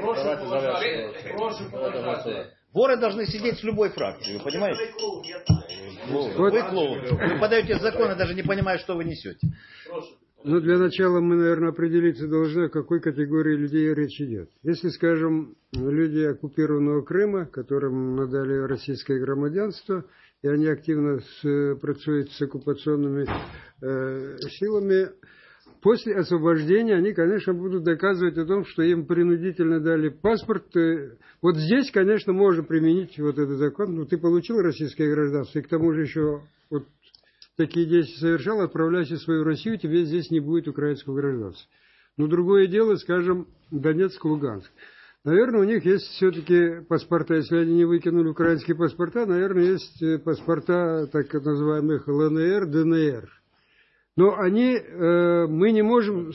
Воры должны сидеть с любой фракцией, вы понимаете? Вы клоун. Вы подаете законы, даже не понимая, что вы несете. Ну, для начала мы, наверное, определиться должны, о какой категории людей речь идет. Если, скажем, люди оккупированного Крыма, которым надали российское громадянство, и они активно працуют с оккупационными силами, после освобождения они, конечно, будут доказывать о том, что им принудительно дали паспорт. Вот здесь, конечно, можно применить вот этот закон. Ну, ты получил российское гражданство, и к тому же еще вот такие действия совершал, отправляйся в свою Россию, тебе здесь не будет украинского гражданства. Но другое дело, скажем, Донецк, Луганск. Наверное, у них есть все-таки паспорта, если они не выкинули украинские паспорта, наверное, есть паспорта так называемых ЛНР, ДНР. Но они, мы не можем...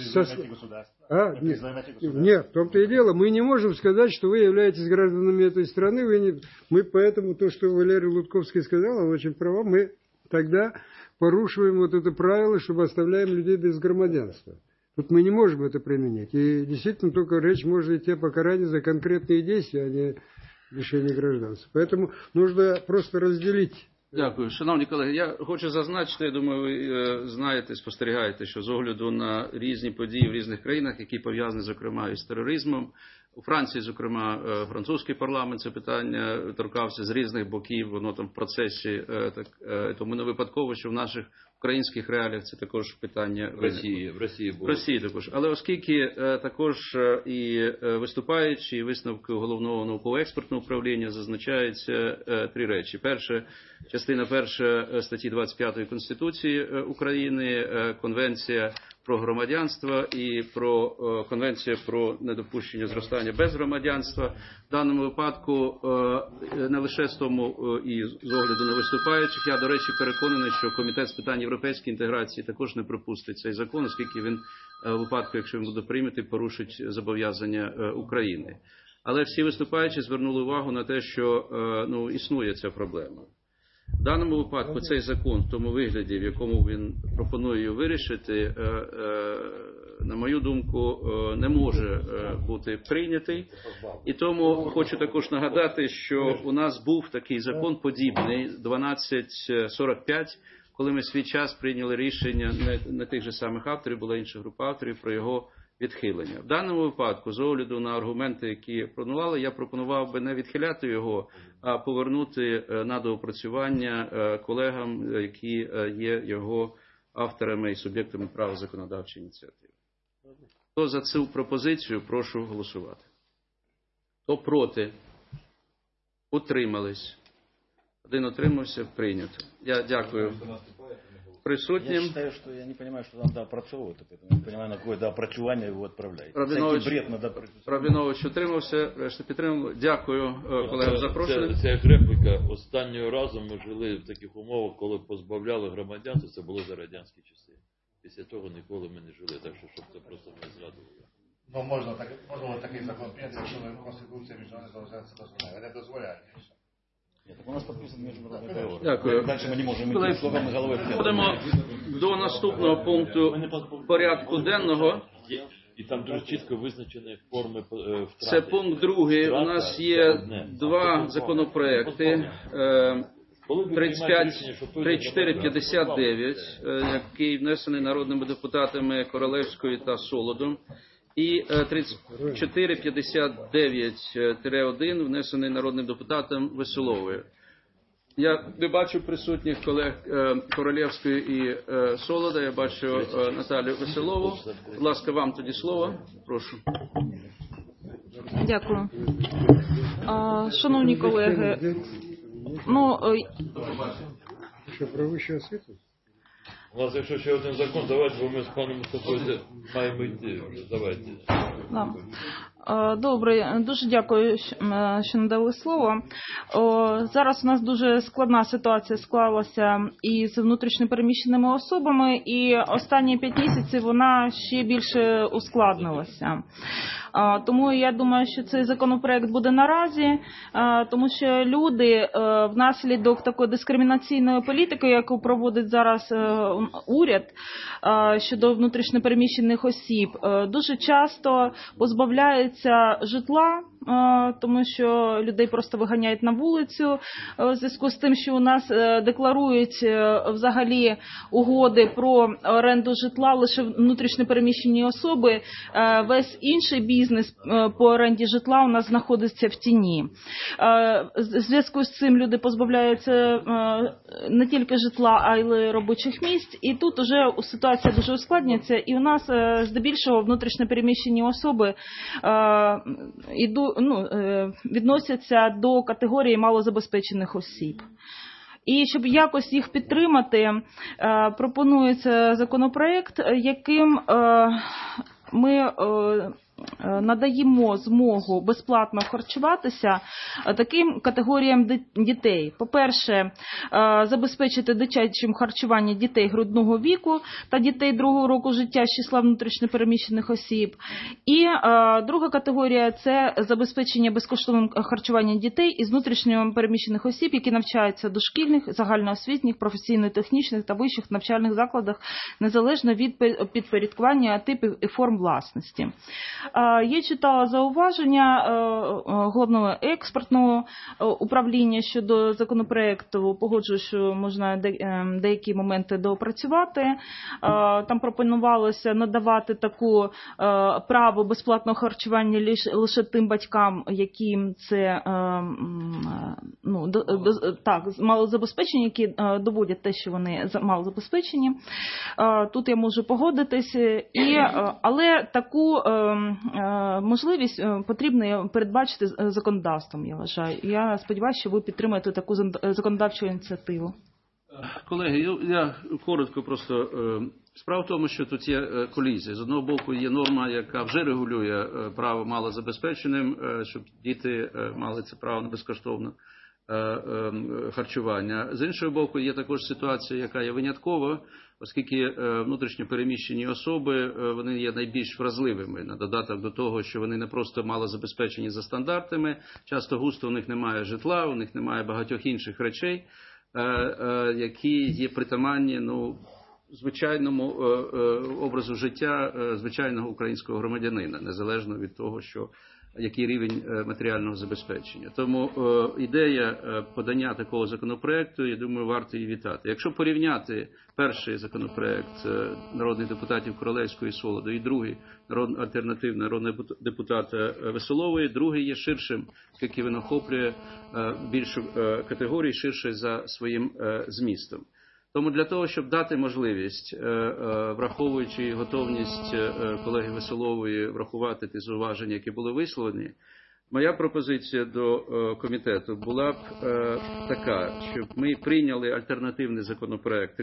Нет, в том-то и дело, мы не можем сказать, что вы являетесь гражданами этой страны. Мы поэтому, то, что Валерий Лутковский сказал, он очень прав, мы тогда порушиваем вот это правило, чтобы оставляем людей без громадянства. Тут мы не можем это применить. И действительно только речь может идти о покарании за конкретные действия, а не лишение гражданства. Поэтому нужно просто разделить. Дякую. Шановні колеги, я хочу зазначити, я думаю, ви знаєте, спостерігаєте, що з огляду на різні події в різних країнах, які пов'язані, зокрема, із тероризмом, у Франції, зокрема, французький парламент це питання торкався з різних боків, воно там в процесі, тому не випадково, що в наших українських реаліях це також питання в Росії також. Але оскільки також і виступаючи, і висновки Головного науково-експертного управління зазначаються три речі. Перше, частина перша статті 25 Конституції України, Конвенція про громадянство і про Конвенція про недопущення зростання без громадянства. В даному випадку не лише з тому і з огляду на виступаючих, я, до речі, переконаний, що Комітет з питань європейської інтеграції також не пропустить цей закон, оскільки він в випадку, якщо він буде прийнятий, порушить зобов'язання України. Але всі виступаючі звернули увагу на те, що існує ця проблема. В даному випадку цей закон в тому вигляді, в якому він пропонує його вирішити, на мою думку, не може бути прийнятий. І тому хочу також нагадати, що у нас був такий закон подібний, 1245, коли ми свій час прийняли рішення не тих же самих авторів, була інша група авторів, про його відхилення. В даному випадку, з огляду на аргументи, які пропонували, я пропонував би не відхиляти його, а повернути на доопрацювання колегам, які є його авторами і суб'єктами права законодавчої ініціативи. Хто за цю пропозицію, прошу голосувати. Хто проти? Утримались. Один утримався, прийнято. Я дякую присутнім. Я считаю, что я не понимаю, что там доопрацовывают, поэтому не понимаю, на какое доопрацювання его отправляють. Рабінович утримався, решта підтримав. Дякую колегам за запрошення. Це як репліка. Останнього разу ми жили в таких умовах, коли позбавляли громадянства, це було за радянські часи. Після того ніколи ми не жили, так що щоб це просто не зрадувало. Ну, можна такий закон прийняти, якщо Конституція міжнародних організацій дозволяє. Не дозволяє. У нас підписаний міжнародний договор. Дякую. Далі ми не можемо йти словами голови. Переходимо до наступного пункту порядку денного. І там дуже чітко визначені форми втрати. Це пункт другий. У нас є два законопроекти. 3459, який внесений народними депутатами Королевською та Солодом, і 3459-1 внесений народним депутатом Веселовою. Я не бачу присутніх колег Королевської і Солода, я бачу Наталію Веселову. Будь ласка, вам тоді слово. Прошу. Дякую. Шановні колеги, Що, про вищу освіту? У нас, якщо ще один закон, давайте, бо ми з паном Мустафою маємо йти вже. Давайте. Добре, дуже дякую, що надали слово. Зараз у нас дуже складна ситуація склалася із внутрішньо переміщеними особами, і останні 5 місяців вона ще більше ускладнилася. Тому я думаю, що цей законопроект буде наразі, тому що люди внаслідок такої дискримінаційної політики, яку проводить зараз уряд щодо внутрішньо переміщених осіб, дуже часто позбавляються житла, тому що людей просто виганяють на вулицю в зв'язку з тим, що у нас декларують взагалі угоди про оренду житла лише внутрішньо переміщені особи, весь інший бізнес по оренді житла у нас знаходиться в тіні. В зв'язку з цим люди позбавляються не тільки житла, а й робочих місць, і тут уже ситуація дуже ускладнюється, і у нас здебільшого внутрішньо переміщені особи відносяться до категорії малозабезпечених осіб. І щоб якось їх підтримати, пропонується законопроект, яким ми надаємо змогу безплатно харчуватися таким категоріям дітей. По-перше, забезпечити дитячим харчування дітей грудного віку та дітей другого року життя з числа внутрішньо переміщених осіб. І друга категорія – це забезпечення безкоштовним харчуванням дітей із внутрішньо переміщених осіб, які навчаються в дошкільних, загальноосвітніх, професійно-технічних та вищих навчальних закладах, незалежно від підпорядкування типів і форм власності. Я читала зауваження Головного експертного управління щодо законопроекту, погоджую, що можна деякі моменти доопрацювати. Там пропонувалося надавати таку право безплатного харчування лише тим батькам, яким це малозабезпечені, які доводять те, що вони малозабезпечені. Тут я можу погодитись, але таку можливість потрібно передбачити законодавством, я вважаю. Я сподіваюся, що ви підтримаєте таку законодавчу ініціативу. Колеги, я коротко просто. Справа в тому, що тут є колізія. З одного боку є норма, яка вже регулює право малозабезпеченим, щоб діти мали це право на безкоштовне харчування. З іншого боку, є також ситуація, яка є виняткова, оскільки внутрішньо переміщені особи, вони є найбільш вразливими, на додаток до того, що вони не просто малозабезпечені за стандартами, часто густо у них немає житла, у них немає багатьох інших речей, які є притаманні, звичайному образу життя звичайного українського громадянина, незалежно від того, який рівень матеріального забезпечення. Тому ідея подання такого законопроекту, я думаю, варто її вітати. Якщо порівняти перший законопроект народних депутатів Королевської і Солоду і другий альтернативний народного депутата Веселової, другий є ширшим, оскільки він охоплює більшу категорію, ширше за своїм змістом. Тому для того, щоб дати можливість, враховуючи готовність колеги Веселової врахувати ті зауваження, які були висловлені, моя пропозиція до комітету була б така, щоб ми прийняли альтернативний законопроект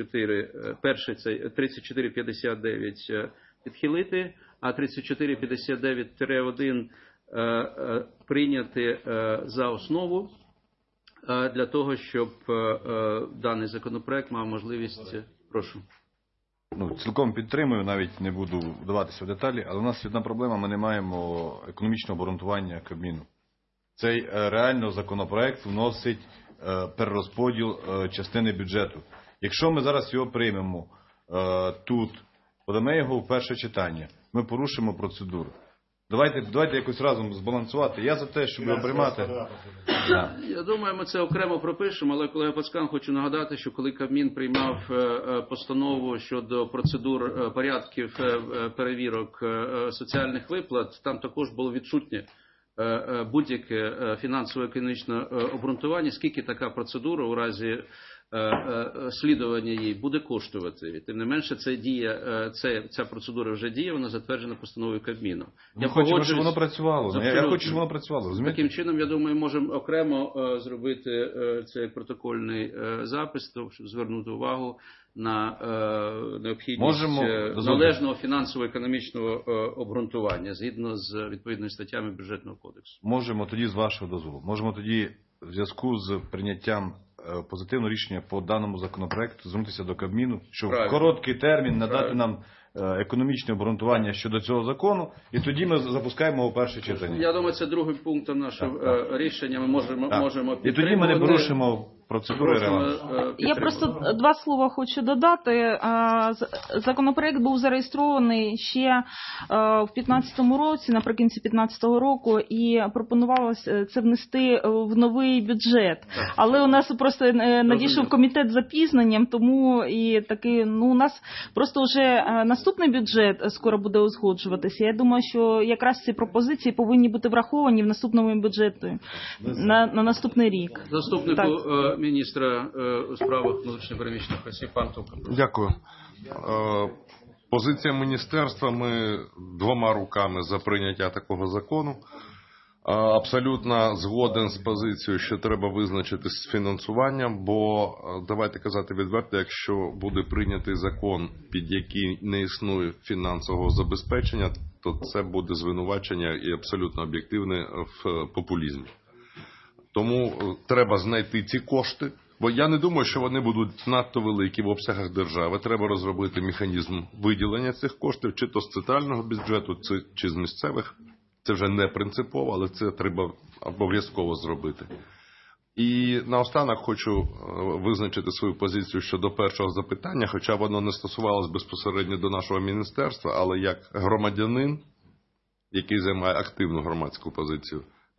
3459 підхилити, а 3459-1 прийняти за основу, для того, щоб даний законопроект мав можливість. Прошу. Цілком підтримую, навіть не буду вдаватися в деталі, але у нас є одна проблема, ми не маємо економічного обґрунтування Кабміну. Цей реально законопроект вносить перерозподіл частини бюджету. Якщо ми зараз його приймемо тут, подамо його в перше читання, ми порушимо процедуру. Давайте якось разом збалансувати. Я за те, щоб приймати. Я думаю, ми це окремо пропишемо, але, колега Пацкан, хочу нагадати, що коли Кабмін приймав постанову щодо процедур порядків перевірок соціальних виплат, там також було відсутнє будь-яке фінансово-економічне обґрунтування, скільки така процедура у разі слідування їй буде коштувати. Тим не менше, ця процедура вже діє, вона затверджена постановою Кабміну. Я хочу, щоб воно працювало. Я хочу, щоб воно працювало. Розумієте? Таким чином, я думаю, можемо окремо зробити цей протокольний запис, щоб звернути увагу на необхідність належного фінансово-економічного обґрунтування згідно з відповідними статтями Бюджетного кодексу. Можемо тоді, з вашого дозволу, можемо тоді в зв'язку з прийняттям позитивного рішення по даному законопроекту звернутися до Кабміну, щоб в короткий термін надати нам економічне обґрунтування щодо цього закону, і тоді ми запускаємо його перше читання. Я думаю, це другим пунктом нашого рішення. Ми можемо підтримувати. І тоді ми не порушимо процедури регламенту. Я просто два слова хочу додати. Законопроект був зареєстрований ще в 2015 році, наприкінці 2015 року, і пропонувалося це внести в новий бюджет. Але у нас просто надійшов комітет з запізненням, тому і таки, у нас просто вже наступний бюджет скоро буде узгоджуватися. Я думаю, що якраз ці пропозиції повинні бути враховані в наступному бюджеті на наступний рік. Заступнику міністра у справах внутрішньопереміщених осіб, пан Туков. Дякую. Позиція міністерства, ми двома руками за прийняття такого закону. Абсолютно згоден з позицією, що треба визначитись з фінансуванням, бо, давайте казати відверто, якщо буде прийнятий закон, під який не існує фінансового забезпечення, то це буде звинувачення і абсолютно об'єктивне в популізмі. Тому треба знайти ці кошти, бо я не думаю, що вони будуть надто великі в обсягах держави. Треба розробити механізм виділення цих коштів, чи то з центрального бюджету, чи з місцевих. Це вже не принципово, але це треба обов'язково зробити. І наостанок хочу визначити свою позицію щодо першого запитання, хоча воно не стосувалося безпосередньо до нашого міністерства, але як громадянин, який займає активну громадську позицію,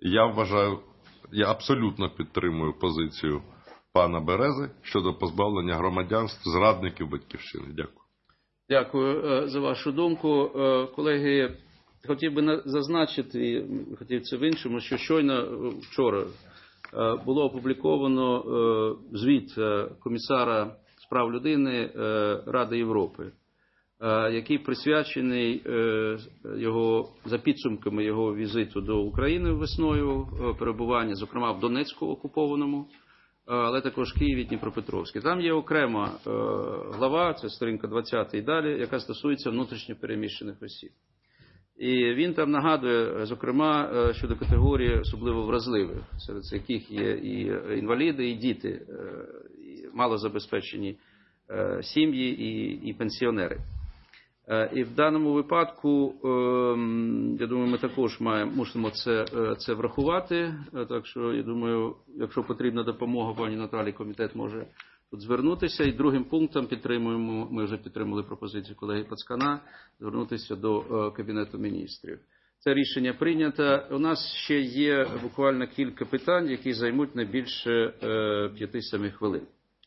я абсолютно підтримую позицію пана Берези щодо позбавлення громадянств зрадників Батьківщини. Дякую. Дякую за вашу думку. Колеги, хотів би зазначити, і хотів це в іншому, що щойно вчора було опубліковано звіт комісара з прав людини Ради Європи, який присвячений за підсумками його візиту до України весною, перебування, зокрема, в Донецьку окупованому, але також Києві, Дніпропетровській. Там є окрема глава, це сторінка 20 і далі, яка стосується внутрішньо переміщених осіб. І він там нагадує, зокрема, щодо категорії особливо вразливих, серед яких є і інваліди, і діти, і малозабезпечені сім'ї, і пенсіонери. І в даному випадку, я думаю, ми також мусимо це врахувати. Так що, я думаю, якщо потрібна допомога пані Наталі, комітет може тут звернутися. І другим пунктом підтримуємо, ми вже підтримали пропозицію колеги Пацкана, звернутися до Кабінету міністрів. Це рішення прийнято. У нас ще є буквально кілька питань, які займуть не більше 5-7 хвилин,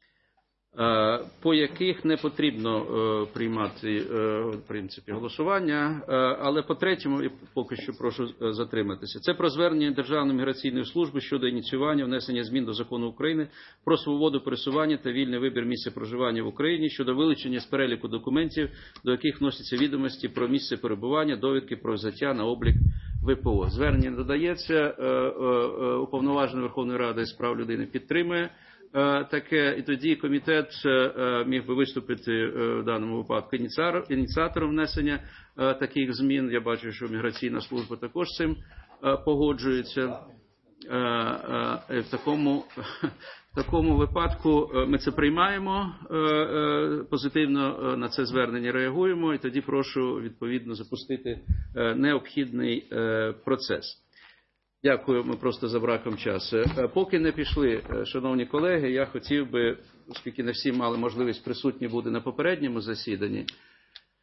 по яких не потрібно приймати, в принципі, голосування, але по третьому, і поки що прошу затриматися. Це про звернення Державної міграційної служби щодо ініціювання внесення змін до Закону України про свободу пересування та вільний вибір місця проживання в Україні щодо вилучення з переліку документів, до яких вносяться відомості про місце перебування, довідки про взяття на облік ВПО. Звернення додається, Уповноважений Верховної Ради з прав людини підтримує таке, і тоді комітет міг би виступити в даному випадку ініціатором внесення таких змін. Я бачу, що міграційна служба також з цим погоджується. В такому випадку ми це приймаємо, позитивно на це звернення реагуємо, і тоді прошу відповідно запустити необхідний процес. Дякую, ми просто за браком часу. Поки не пішли, шановні колеги, я хотів би, оскільки не всі мали можливість присутні бути на попередньому засіданні,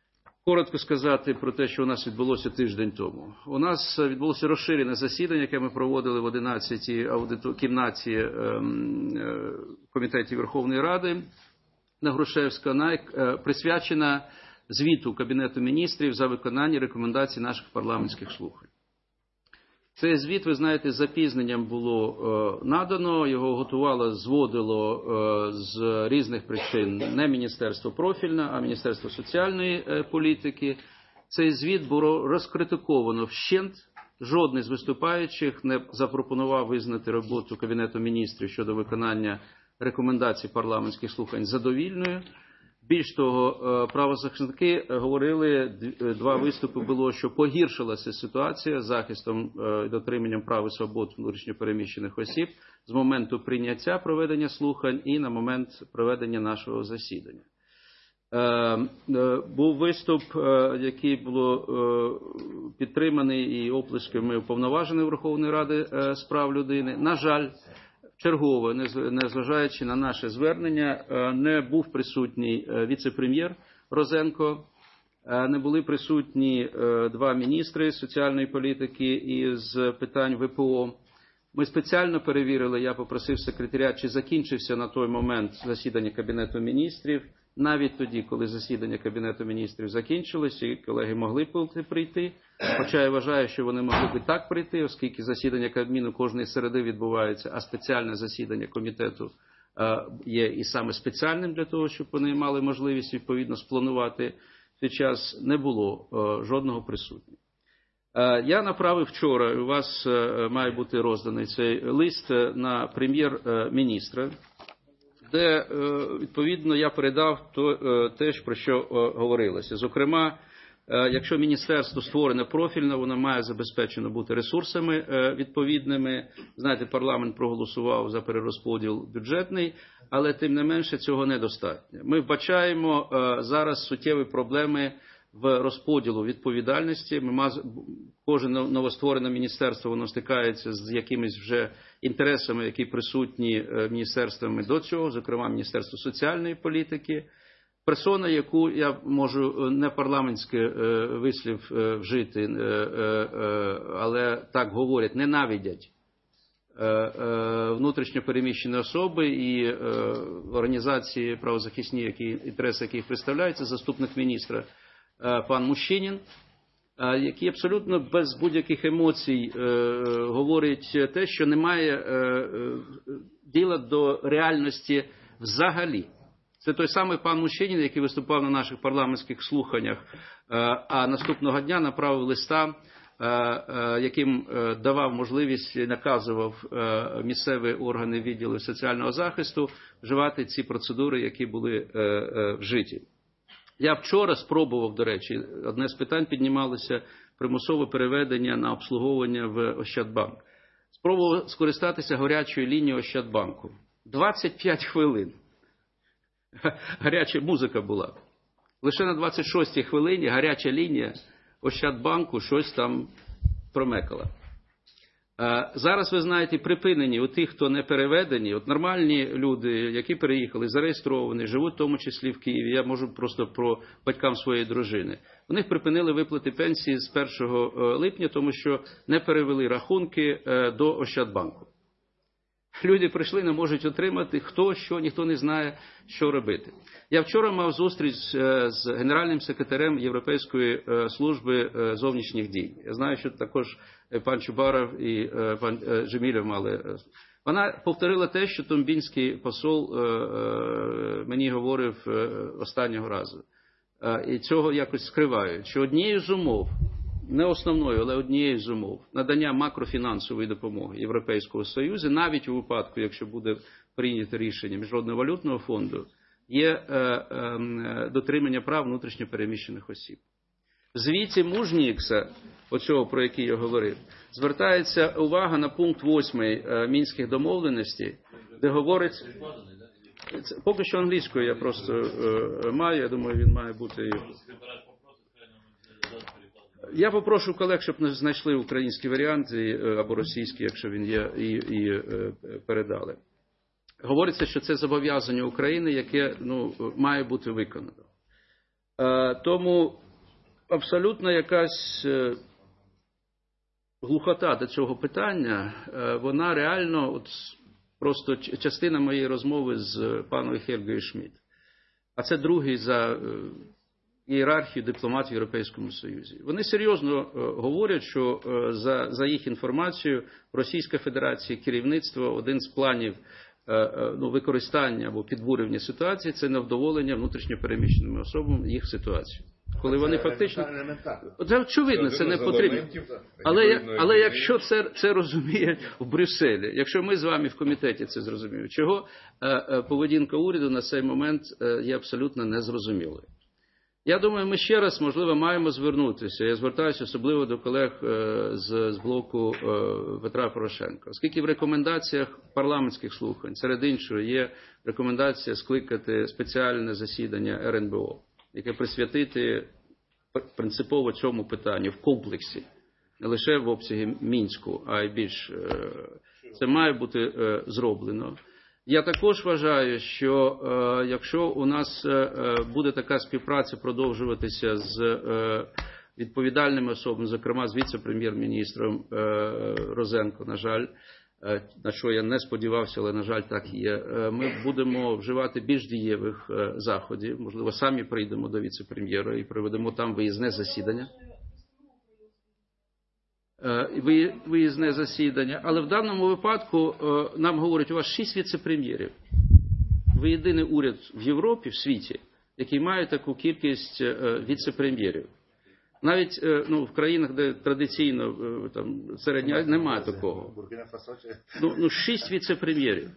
коротко сказати про те, що у нас відбулося тиждень тому. У нас відбулося розширене засідання, яке ми проводили в 11-й кімнаті Комітетів Верховної Ради на Грушевська, присвячена звіту Кабінету міністрів за виконання рекомендацій наших парламентських слухань. Цей звіт, ви знаєте, з запізненням було надано, його готувало, зводило з різних причин не Міністерство профільне, а Міністерство соціальної політики. Цей звіт було розкритиковано вщент, жодний з виступаючих не запропонував визнати роботу Кабінету міністрів щодо виконання рекомендацій парламентських слухань задовільною. Більш того, правозахисники говорили, два виступи було, що погіршилася ситуація з захистом і дотриманням прав і свобод внутрішньо переміщених осіб з моменту прийняття проведення слухань і на момент проведення нашого засідання. Був виступ, який було підтриманий і оплесками Уповноваженої Верховної Ради з прав людини. На жаль, чергово, незважаючи на наше звернення, не був присутній віце-прем'єр Розенко, не були присутні два міністри соціальної політики і з питань ВПО. Ми спеціально перевірили, я попросив секретаріат, чи закінчився на той момент засідання Кабінету міністрів. Навіть тоді, коли засідання Кабінету міністрів закінчилось, і колеги могли прийти, хоча я вважаю, що вони могли б так прийти, оскільки засідання Кабміну кожної середи відбувається, а спеціальне засідання комітету є і саме спеціальним для того, щоб вони мали можливість відповідно спланувати цей час, не було жодного присутнього. Я направив вчора, у вас має бути розданий цей лист на прем'єр-міністра, де, відповідно, я передав те, про що говорилося. Зокрема, якщо міністерство створене профільно, воно має забезпечено бути ресурсами відповідними. Знаєте, парламент проголосував за перерозподіл бюджетний, але тим не менше цього недостатньо. Ми вбачаємо зараз суттєві проблеми в розподілу відповідальності. Кожне новостворене міністерство, воно стикається з якимись вже інтересами, які присутні міністерствами до цього, зокрема Міністерство соціальної політики. Персона, яку я можу не парламентський вислів вжити, але так говорять, ненавидять внутрішньо переміщені особи і організації правозахисні, інтереси яких представляються, заступник міністра пан Мущинін, який абсолютно без будь-яких емоцій говорить те, що немає діла до реальності взагалі. Це той самий пан Мущинін, який виступав на наших парламентських слуханнях, а наступного дня направив листа, яким давав можливість, наказував місцеві органи відділів соціального захисту вживати ці процедури, які були вжиті. Я вчора спробував, до речі, одне з питань піднімалося примусове переведення на обслуговування в Ощадбанк. Спробував скористатися гарячою лінією Ощадбанку. 25 хвилин. Гаряча музика була. Лише на 26-й хвилині гаряча лінія Ощадбанку щось там промекала. Зараз, ви знаєте, припинені у тих, хто не переведені, от нормальні люди, які переїхали, зареєстровані, живуть в тому числі в Києві, я можу просто про батькам своєї дружини. У них припинили виплати пенсії з 1 липня, тому що не перевели рахунки до Ощадбанку. Люди прийшли, не можуть отримати, хто, що, ніхто не знає, що робити. Я вчора мав зустріч з генеральним секретарем Європейської служби зовнішніх дій. Я знаю, що також пан Чубаров і пан Джемілєв мали. Вона повторила те, що томбінський посол мені говорив останнього разу. І цього якось скривають, що однією з умов, не основною, але однією з умов надання макрофінансової допомоги Європейського Союзу, навіть у випадку, якщо буде прийнято рішення Міжнародного валютного фонду, є дотримання прав внутрішньо переміщених осіб. В звіті Мужнікса, оцього, про який я говорив, звертається увага на пункт 8 Мінських домовленостей, де говорить... Поки що англійською я просто маю, я думаю, він має бути... Я попрошу колег, щоб знайшли український варіант або російський, якщо він є, і передали. Говориться, що це зобов'язання України, яке має бути виконано. Тому абсолютно якась глухота до цього питання, вона реально, от просто частина моєї розмови з паном Хельгою Шмідт. А це другий за ієрархію дипломат в Європейському Союзі. Вони серйозно говорять, що за їх інформацією Російська Федерація, керівництво, один з планів використання або підбурювання ситуації – це невдоволення внутрішньо переміщеними особами їх ситуації. Коли вони фактично... Це очевидно, це не потрібно. Але якщо це розуміють в Брюсселі, якщо ми з вами в комітеті це зрозуміємо, чого поведінка уряду на цей момент є абсолютно незрозумілою. Я думаю, ми ще раз, можливо, маємо звернутися. Я звертаюся особливо до колег з блоку Петра Порошенка. Оскільки в рекомендаціях парламентських слухань, серед іншого, є рекомендація скликати спеціальне засідання РНБО, яке присвятити принципово цьому питанню в комплексі, не лише в обсягі Мінську, а й більш. Це має бути зроблено. Я також вважаю, що якщо у нас буде така співпраця продовжуватися з відповідальними особами, зокрема з віце-прем'єр-міністром Розенко, на жаль, на що я не сподівався, але, на жаль, так і є, ми будемо вживати більш дієвих заходів, можливо, самі прийдемо до віце-прем'єра і проведемо там виїзне засідання. Виїзне засідання, але в даному випадку нам говорять, у вас 6 віце-прем'єрів. Ви єдиний уряд в Європі, в світі, який має таку кількість віце-прем'єрів. Навіть в країнах, де традиційно там, середня, немає такого. 6 віце-прем'єрів.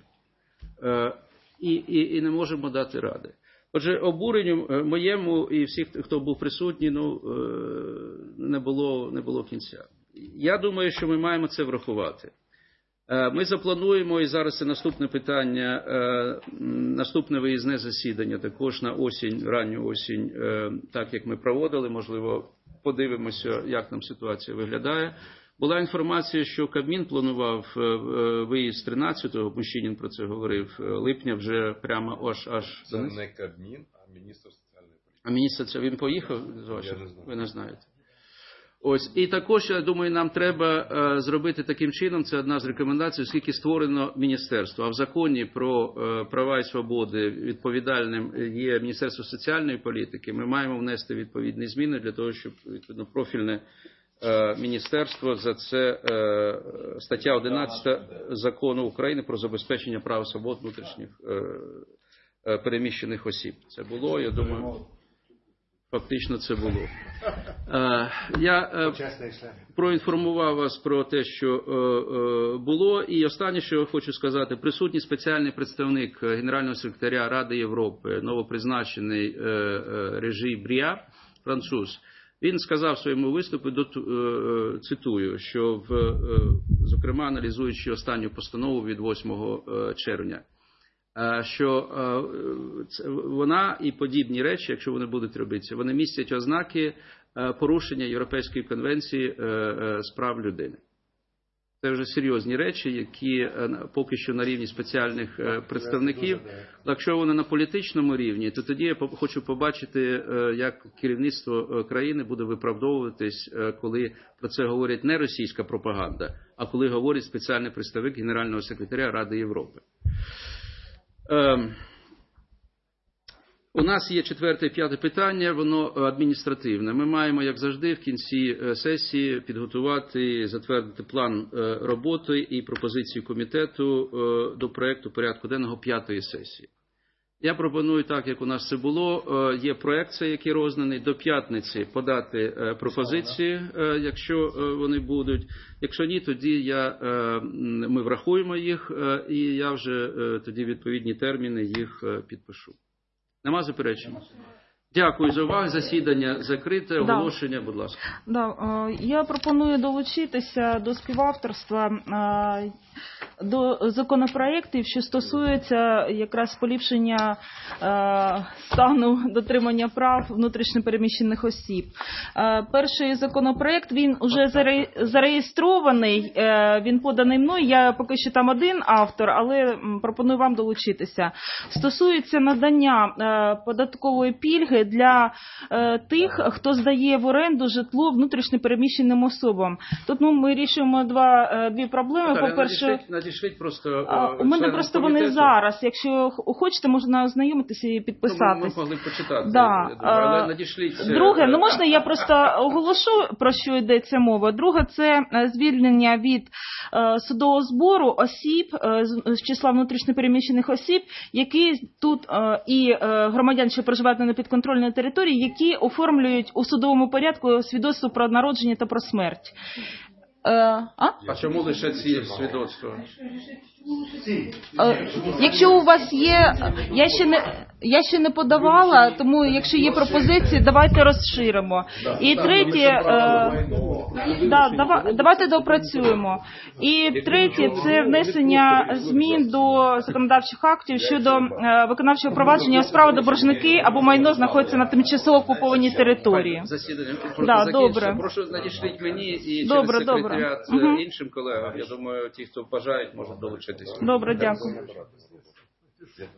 І не можемо дати ради. Отже, обуренню моєму і всіх, хто був присутній, не було кінця. Я думаю, що ми маємо це врахувати. Ми заплануємо, і зараз це наступне питання, наступне виїзне засідання, також на осінь, ранню осінь, так як ми проводили, можливо, подивимося, як там ситуація виглядає. Була інформація, що Кабмін планував виїзд 13-го, Мущинін про це говорив, липня вже прямо аж... Це не Кабмін, а міністр соціальної політики. А міністр, він поїхав? Я не знаю. Ви не знаєте. Ось, і також, я думаю, нам треба зробити таким чином, це одна з рекомендацій, оскільки створено міністерство, а в законі про права і свободи відповідальним є Міністерство соціальної політики, ми маємо внести відповідні зміни для того, щоб відповідно профільне міністерство, за це стаття 11 Закону України про забезпечення прав і свобод внутрішніх переміщених осіб. Це було, я думаю... Фактично це було. Я проінформував вас про те, що було. І останнє, що я хочу сказати, присутній спеціальний представник Генерального секретаря Ради Європи, новопризначений Режі Бріа, француз, він сказав в своєму виступі, цитую, що, зокрема, аналізуючи останню постанову від 8 червня, що вона і подібні речі, якщо вони будуть робитися, вони містять ознаки порушення Європейської конвенції з прав людини. Це вже серйозні речі, які поки що на рівні спеціальних представників. Якщо вони на політичному рівні, то тоді я хочу побачити, як керівництво країни буде виправдовуватись, коли про це говорить не російська пропаганда, а коли говорить спеціальний представник Генерального секретаря Ради Європи. У нас є 4 і 5 питання, воно адміністративне. Ми маємо, як завжди, в кінці сесії підготувати, затвердити план роботи і пропозиції комітету до проекту порядку денного 5-ї сесії. Я пропоную так, як у нас це було. Є проект, цей, який розданий, до п'ятниці подати пропозиції, якщо вони будуть. Якщо ні, тоді ми врахуємо їх, і я вже тоді відповідні терміни їх підпишу. Нема заперечень? Дякую за увагу. Засідання закрите. Оголошення, будь ласка. Я пропоную долучитися до співавторства до законопроєктів, що стосуються якраз поліпшення стану дотримання прав внутрішньо переміщених осіб. Перший законопроєкт, він вже зареєстрований, він поданий мною, я поки що там один автор, але пропоную вам долучитися. Стосується надання податкової пільги пільги для тих, хто здає в оренду житло внутрішньо переміщеним особам. Тут ми вирішуємо дві проблеми. Наталя, По-перше, надішліть просто у мене членам просто комітету. вони зараз. Якщо хочете, можна ознайомитися і підписатись. Ми могли почитати, Да. але надішліть. Друге, можна я просто оголошу, про що йдеться мова. Друге, це звільнення від судового збору осіб з числа внутрішньопереміщених осіб, які тут і громадян, що проживають на непідконтрольній території, які оформлюють у судовому порядку свідоцтво про народження та про смерть. А чому лише ці свідоцтва? Якщо у вас є, я ще не подавала, тому якщо є пропозиції, давайте розширимо. І третє, давайте допрацюємо. І третє, це внесення змін до законодавчих актів щодо виконавчого провадження у справах, де боржники або майно знаходяться на тимчасово окупованій території. Засідання добре. Прошу надішліть мені і Добре, через секретаріат іншим колегам. Я думаю, ті, хто бажають, можуть долучитися. Добре, дякую.